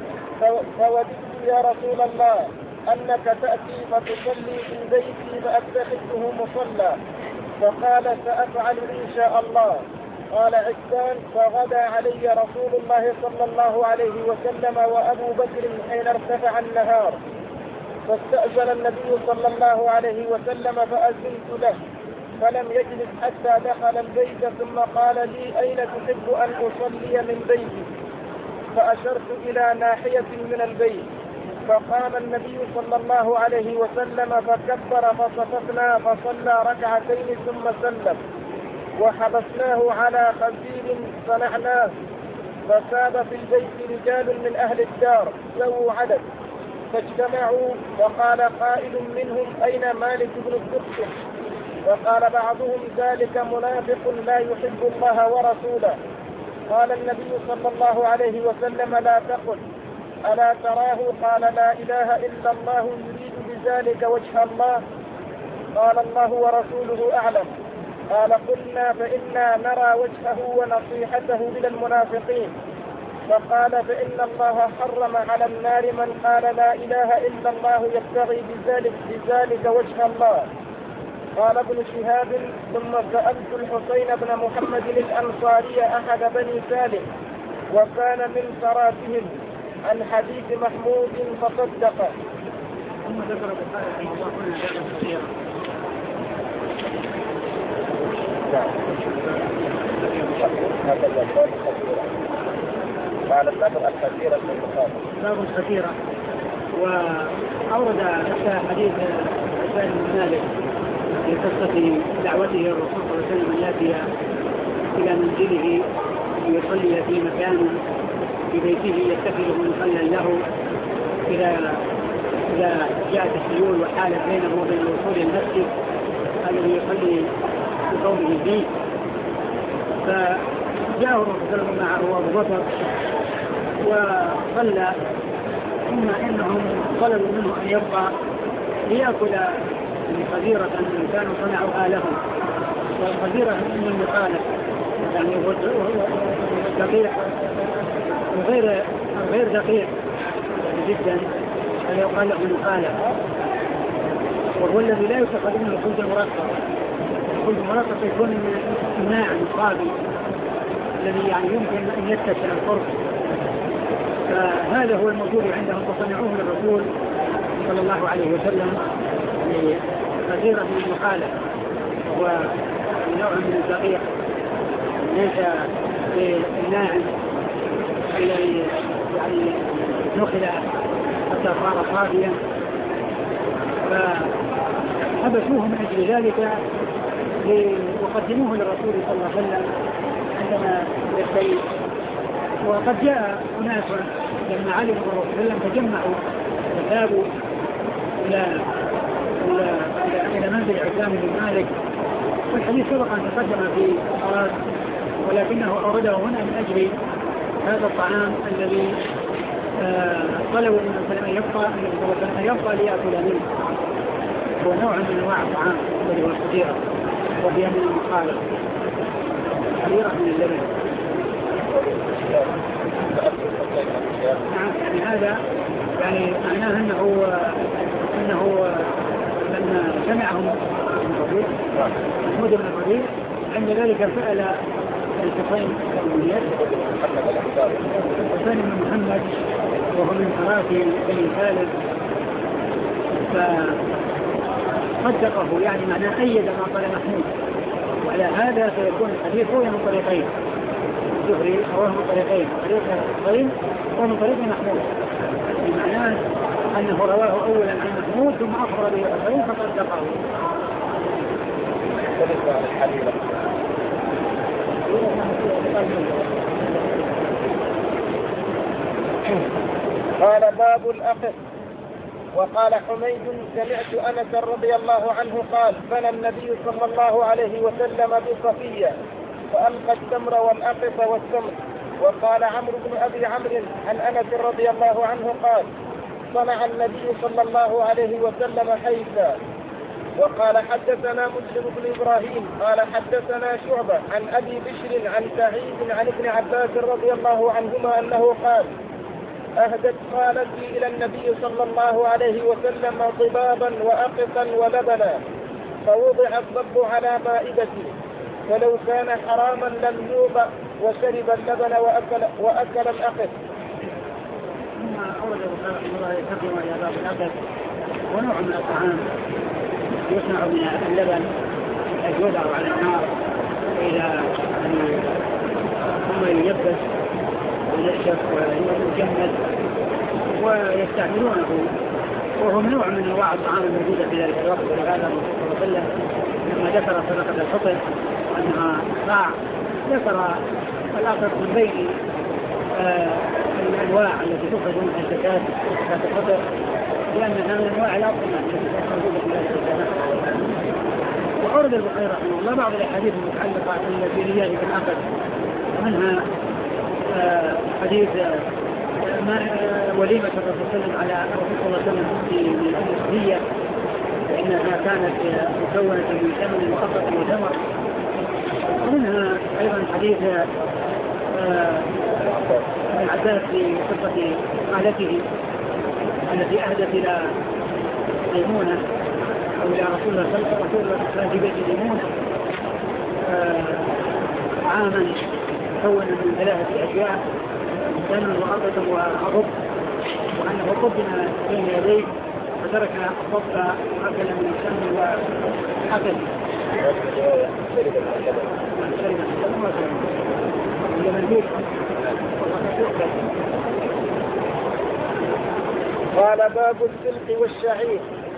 فوددت يا رسول الله أنك تأتي فتصلي في بيتي فأتخذه مصلى فقال سأفعل إن شاء الله. قال عثمان فغدا علي رسول الله صلى الله عليه وسلم وأبو بكر حين ارتفع النهار فاستأذن النبي صلى الله عليه وسلم فأذنت له فلم يجلس حتى دخل البيت ثم قال لي أين تحب أن أصلي من بيتي فأشرت إلى ناحية من البيت فقام النبي صلى الله عليه وسلم فكبر فصففنا فصلى ركعتين ثم سلم وحبسناه على خزير صنعناه فساب في البيت رجال من أهل الدار ذو عدد فاجتمعوا وقال قائل منهم أين مالك بن الدرس وقال بعضهم ذلك منافق لا يحب الله ورسوله. قال النبي صلى الله عليه وسلم لا تقل ألا تراه قال لا إله إلا الله يريد بذلك وجه الله قال الله ورسوله أعلم. قال قلنا فإنا نرى وجهه ونصيحته إلى المنافقين فقال فإن الله حرم على النار من قال لا إله إلا الله يبتغي بذلك, بذلك وجه الله. قال ابن شهاب ثم سألت الحسين بن محمد الأنصاري أحد بني سالم وكان من صراتهم عن حديث محمود فصدق. ثم ذكر البخاري رحمه الله هنا ذكر كثيرا قال النبر الكثيرة من البخاري باب الكثيرة. وأورد حتى حديث عثمان بن مالك في قصة دعوته الرسول صلى الله عليه وسلم أن يأتي إلى منزله ليصلي في مكان في بيته يتخذه مصلى له إذا إذا جاءت السيول وحالت بينه وبين الوصول المسجد الذي يصلي بقوله فيه. جاءه الرسول صلى الله عليه وسلم معه أبو بكر وصلى، ثم إنهم طلبوا منه أن يبقى ليأكل خزيرة كانوا صنعوها لهم، والخزيرة من المقالة يعني دقيق وغير غير دقيق جدا، هذا يقال له المقالة، وهو الذي لا يتخذ منه الخبز المرقق. الخبز المرقق يكون ناعم صافي الذي يعني يمكن أن يتسع القرب، فهذا هو الموجود عندهم فصنعوه للرسول صلى الله عليه وسلم لخزيرة من المقالة، وهو نوع من الدقيق ليس بالناعم الذي يعني نخل حتى صار صافيا، فحبسوه من أجل ذلك وقدموه للرسول صلى الله عليه وسلم عندما يستيقظ. وقد جاء أناس لما علموا الرسول صلى الله عليه وسلم تجمعوا وذهبوا إلى إلى منزل عثمان بن مالك، والحديث سبق أن تقدم في الصلاة، ولكنه أورده هنا من أجل هذا الطعام الذي طلبوا من النبي أن يبقى أن يبقى ليأكل منه. هو نوع من أنواع الطعام الذي هو الخزيرة، وهي من المقالة خزيرة من اللبن. يعني هذا يعني معناه أنه أنه لما سمعهم محمود بن الربيع عند ذلك سأل الحسين الحسين بن محمد وهو من حراسي بني خالد، فصدقه يعني معناه أيد ما قال محمود، وعلى هذا سيكون الحديث هو من طريقين الزهري رواه من طريقين، طريق الحسين ومن طريق محمود، بمعنى أنه رواه أولا عن محمود ثم أخبر به الحسين فصدقه. قال باب الأخذ. وقال حميد سمعت أنس رضي الله عنه قال بنى النبي صلى الله عليه وسلم بصفية فألقى التمر والأقص والتمر. وقال عمرو بن أبي عمرو عن أنس رضي الله عنه قال صنع النبي صلى الله عليه وسلم حيثا. وقال حدثنا مسلم بن إبراهيم قال حدثنا شعبة عن أبي بشر عن سعيد عن ابن عباس رضي الله عنهما أنه قال أهدت خالتي إلى النبي صلى الله عليه وسلم ضبابا وأقصا ولبنا، فوضع الضب على مائدتي، فلو كان حراما لم يوضع، وشرب اللبن وأكل, وأكل الأقص. ثم أورد رحمه الله يتقوى إلى باب الأقص، ونوع من الطعام يصنع من اللبن يوضع على النار إلى ثم يلبس وينشف ويجمد ويستعملونه، وهو نوع من انواع الطعام الموجوده في ذلك الوقت. ولهذا الرسول صلى الله عليه وسلم لما ذكر صدقه الفطر انها صاع ذكر الاخر من بين آه الانواع التي تخرج منها الزكاه زكاه الفطر، لانها من انواع الاطعمه التي موجوده في ذلك الزمان. وأورد البخاري رحمه الله بعض الاحاديث المتعلقه بالنيات في الاخر، منها آه حديث آه وليمة الرسول صلى الله عليه وسلم على الرسول صلى الله عليه وسلم في الأمسية، فإنها كانت مكونة من ثمن مؤقت وثمر. ومنها أيضا حديث ابن عباس في قصة خالته التي أهدت إلى ميمونة أو إلى رسول الله صلى الله عليه وسلم في بيت ميمونة عاما مكونا من ثلاثة أشياء، ثمن وأقص وأرب، وأنه قدم بين يديه فترك الضب وأكل من السمن وأكل قال باب السلق والشعير.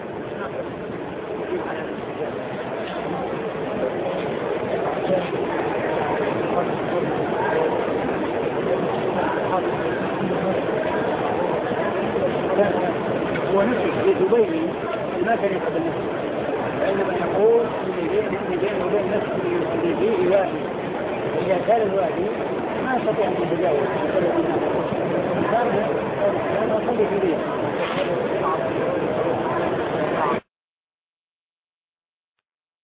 ونفسه في دبي ما كان يقبل نفسه، فإنما نقول من بين وبين نفسه اللي فيه واحد إذا كان الوادي ما يستطيع أن يتجاوز كان يصلي في بيته